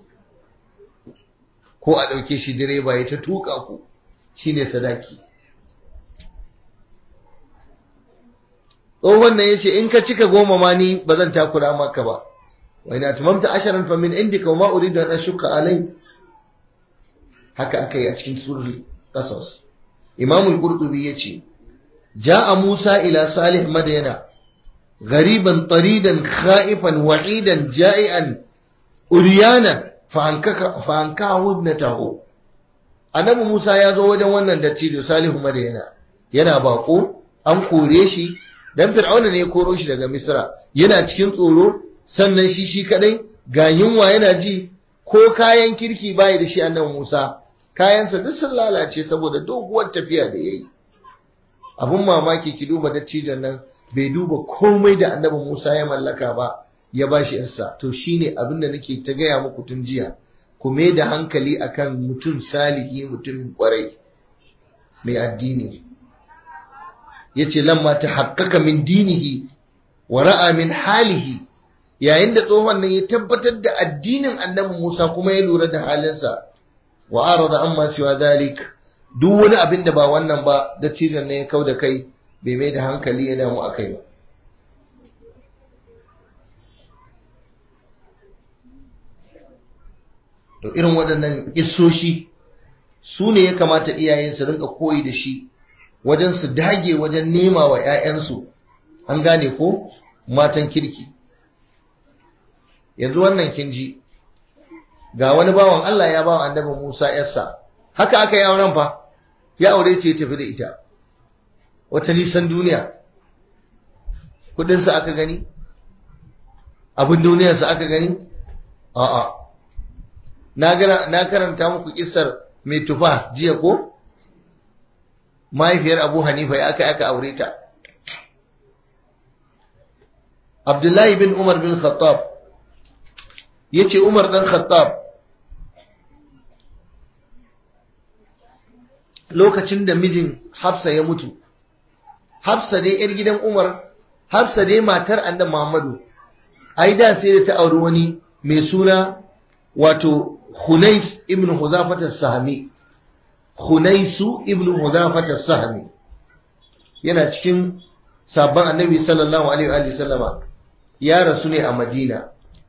Ko a ɗauke shi direba ya ta tuka ku, shine sadaki. Tsohon nan ya ce in ka cika 10 ma ni ba zan takura maka ba. Wa ina tumamta 10 fa min indika wa ma uridu an ashqa alai. Haka aka yi a cikin surul Qasas. Imam al-Qurtubi yace ja'a Musa ila Salih Madyana ghariban taridan khaifan wa'idan ja'ian uryana fa anka ibnatahu. Annabi Musa ya zo wajen wannan dattijo Salihu Madyana, yana bako, an kore shi dan Fir'auna ne ya koro shi daga Misra, yana cikin tsoro, sannan shi kadai ga yunwa yana ji, ko kayan kirki bai da shi. Annabi Musa kayansa duk sun lalace saboda doguwar tafiya da yayi. Abun mamaki, ki duba dattijon nan bai duba komai da Annabi Musa ya mallaka ba, ya bashi yarsa. To shine abin da nake ta gaya muku tun jiya, ku mai da hankali akan mutum salihi, mutum kwarai mai addini. Yace lamma tahaqqaqa min dinihi wa ra'a min halihi, yayin da tsohon nan ya tabbatar da addinin Annabi Musa kuma ya lura da halinsa, wa arada amma siwa dalik, duk wani abin da ba wannan ba dattijon ne ya kauda kai, bai mai da hankali ya damu akai ba. To irin waɗannan kissoshi su ne ya kamata iyaye su rinka koyi da shi, wajen su dage wajen nema wa 'ya'yansu, an gane ko, matan kirki. Yanzu wannan kin ji, ga wani bawan Allah ya bawa Annabi Musa yarsa, haka aka yi auren fa, ya aure ce ya tafi da ita wata nisan duniya. Kudinsa aka gani, abin duniyarsa aka gani. A'a, na karanta muku kissar mai tufa jiya ko, mahaifiyar Abu Hanifa ya aka aure ta. Abdullahi bin Umar bin Khattab yace Umar dan Khattab lokacin da mijin Hafsa ya mutu, Hafsa dai yar gidan Umar, Hafsa dai matar Annabi Muhammadu, ai da sai da ta auri wani mai suna wato Hunais ibn Huzafat as-Sahmi. Hunaisu ibn Huzafat as-Sahmi yana cikin sabon Annabi sallallahu alaihi wa sallama, ya rasu ne a Madina.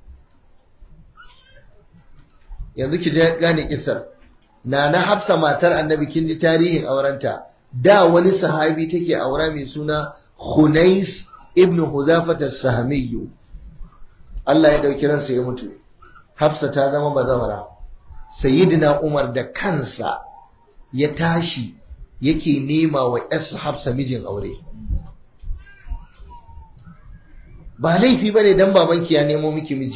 Yanzu ki gane kissar. Nana Hafsa matar Annabi, kin ji tarihin aurenta. Da wani sahabi take aura mai suna Hunais ibn Huzafat as-Sahmi. Allah ya dauki ransa ya mutu. Hafsa ta zama bazawara. Sayyidina Umar da kansa ya tashi yake nema wa yarsa Hafsa mijin aure. Ba laifi bane dan babanki ya nemo miki miji,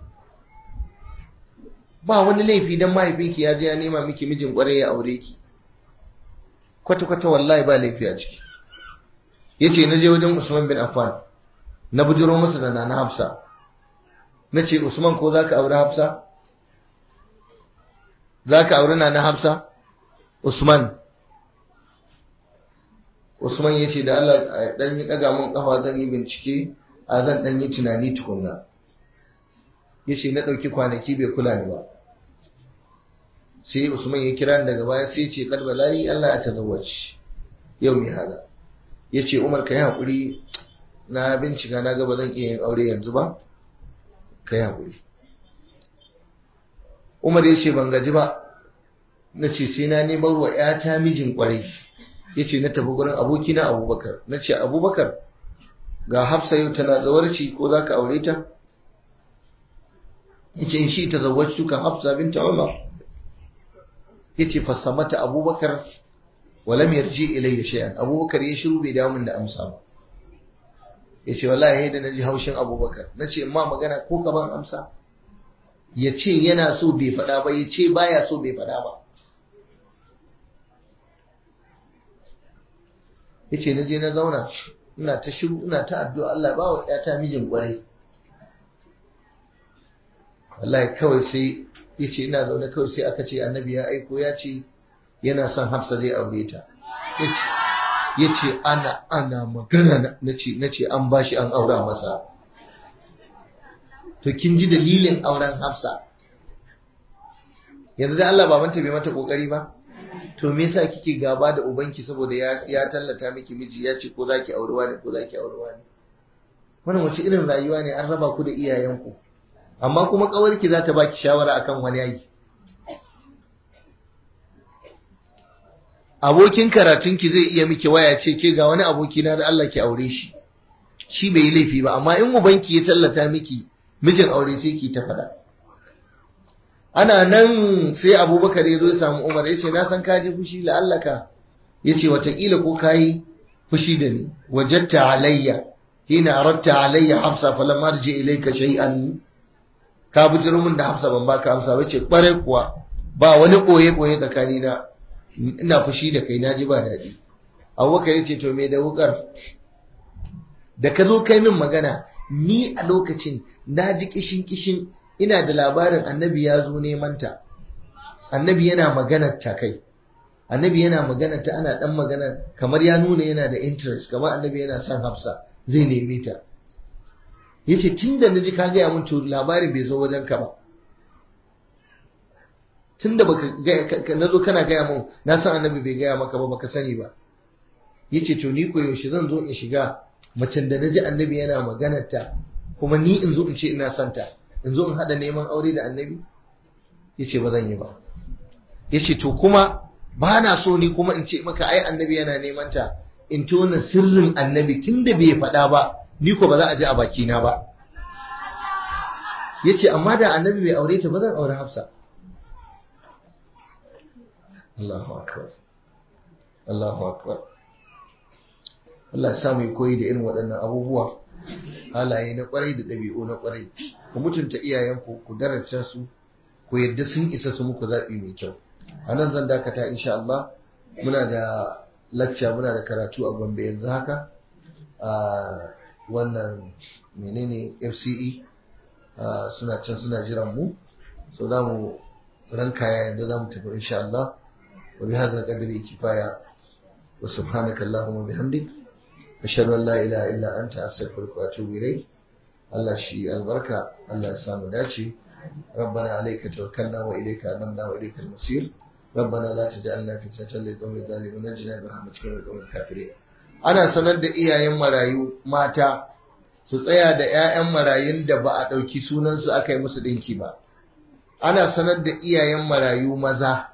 ba wani laifi dan mahaifinki ya je ya nema miki mijin kware ya aure ki, kwata-kwata wallahi ba laifi a ciki. Yace na je wajen Usman bin Affan, na bujiro masa da Nana Hafsa, nace Usman ko zaka aure Hafsa, zaka aure Nana Hafsa? Usman yace da Allah dan yi daga mun kafa, zan yi bincike, a zan dan yi tunani tukunna. Yace na dauki kwanaki bai kula ni ba. Sai Usman ya kira ni daga baya sai ya ce kalbalari Allah ya tazawwaci yau mi hada. Yace Umar kai hakuri, na bincika na ga ba zan iya yin aure yanzu ba, kai hakuri. Umar yace ban gaji ba, nace sai na nemar wa ƴata mijin kwarai. Yace na tafi gurin abokina Abubakar, nace Abubakar ga Hafsa yau tana zawarci, ko zaka aure ta? yace in shi tazawwajtuka Hafsa bint Umar, yace fasamata Abubakar wa lam yarji ilayya shay'an. Abubakar ya shiru bai dawo min da amsa ba. Yace wallahi da naji haushin Abubakar, nace amma magana ko ka ban amsa? Yace yana so bai faɗa ba, yace baya so bai faɗa ba. Yace naje na zauna ina ta shiru ina ta addu'a Allah ba wa ƴata mijin kwarai. Wallahi kawai sai yace ina zaune kawai sai aka ce annabi ya aiko ya ce yana son Hafsa zai aure ta. Yace ana magana nace an bashi an aura masa. To kin ji dalilin auren Hafsa. Yanzu da Allah babanta bai mata kokari ba. To me yasa kike gaba da ubanki saboda ya tallata miki miji ya ce ko zaki aurewa ne ko zaki aurewa ne? Wannan wace irin rayuwa ne, an raba ku da iyayenku. Amma kuma kawarki za ta baki shawara akan wani yayi. Abokin karatunki zai iya miki waya ce ke ga wani aboki na da Allah ki aure shi. Shi bai yi laifi ba, amma in ubanki ya tallata miki mijin aure sai ki ta fada. Ana nan sai Abubakar ya zo ya samu Umar ya ce na san ka ji fushi la'allaka, ya ce watakila ko ka yi fushi da ni. Wajatta alayya hina aratta alayya Hafsa falamma arji ilayka shay'an, ka bujiro min da Hafsa ban baka amsa ba. Ce kware kuwa ba wani koye tsakani na, ina fushi da kai naji ba daɗi. Abubakar ya ce to me da wukar da ka zo kai min magana, ni a lokacin na ji kishin ina da labarin annabi ya zo neman ta, annabi yana maganar ta kai, annabi yana maganar ta, ana dan maganar kamar ya nuna yana da interest, kamar annabi yana son Hafsa zai neme ta. Yace tunda naji ka gaya mun to labarin bai zo wajen ka ba, tunda baka nazo kana gaya mun na san annabi bai gaya maka ba, baka sani ba. Yace to ni ko yaushe zan zo in shiga macen da naji annabi yana maganar ta kuma ni in zo in ce ina son ta, in zo in hada neman aure da annabi? Yace ba zan yi ba. Yace to kuma ba na so ni kuma in ce maka ai annabi yana neman ta, in tona sirrin annabi tunda bai faɗa ba, ni ko ba za a ji a bakina ba. Yace amma da annabi bai aure ta ba zan aure Hafsa. Allahu akbar, Allahu akbar. Allah ya samu koyi da irin waɗannan abubuwa, halaye na ƙwarai da ɗabi'u na ƙwarai. Ku mutunta iyayenku, ku daraja su, ku yadda sun isa su muku zaɓi mai kyau. A nan zan dakata insha Allah. Muna da lacca, muna da karatu a Gombe yanzu haka a wannan menene FCE, suna can suna jiran mu, so za mu ranka yadda za mu tafi insha Allah. Wa bi hadha qadri kifaya wa subhanaka allahumma bihamdik ashhadu an la ilaha illa anta astaghfiruka wa atubu ilayk. Allah shi albarka, Allah ya samu dace. ربنا عليك توكلنا وإليك أنبنا وإليك المصير ربنا لا تجعلنا فتنة للقوم الظالمين ونجنا برحمتك من القوم الكافرين. Ana sanar da iyayen marayu mata su tsaya da 'ya'yan marayun da ba a ɗauki sunansu aka yi musu ɗinki ba. Ana sanar da iyayen marayu maza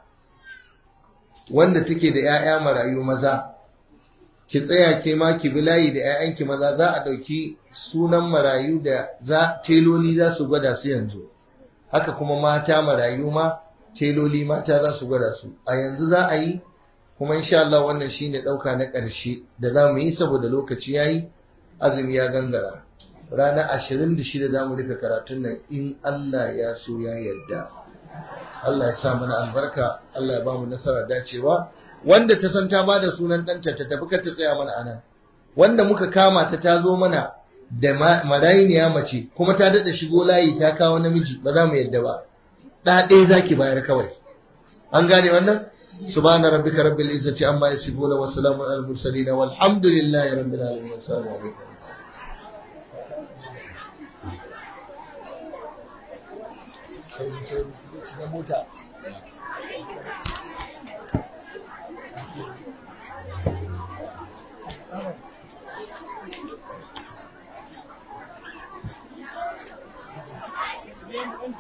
wanda take da 'ya'ya marayu maza, ki tsaya ke ma ki bi layi da 'ya'yanki maza, za a ɗauki sunan marayu da teloli za su gwada su yanzu. Haka kuma mata marayu ma teloli mata za su gwada su a yanzu za a yi, kuma insha Allah wannan shine ɗauka na ƙarshe da za mu yi saboda lokaci yayi, azumi ya gangara. Ranar 26 za mu rufe karatun nan in Allah ya so ya yarda. Allah ya sa mana albarka, Allah ya ba mu nasara dacewa. Wanda ta san ta ba da sunan ɗanta ta tafi kar ta tsaya mana anan. Wanda muka kama ta zo mana da marayiniya mace kuma ta daɗa shigo layi ta kawo namiji, ba za mu yadda ba. Ɗaya zaki bayar kawai. An gane wannan? Subhana rabbika rabbil izzati amma yasifun wa salamun alal mursalin walhamdulillahi rabbil alamin. Assalamu alaikum.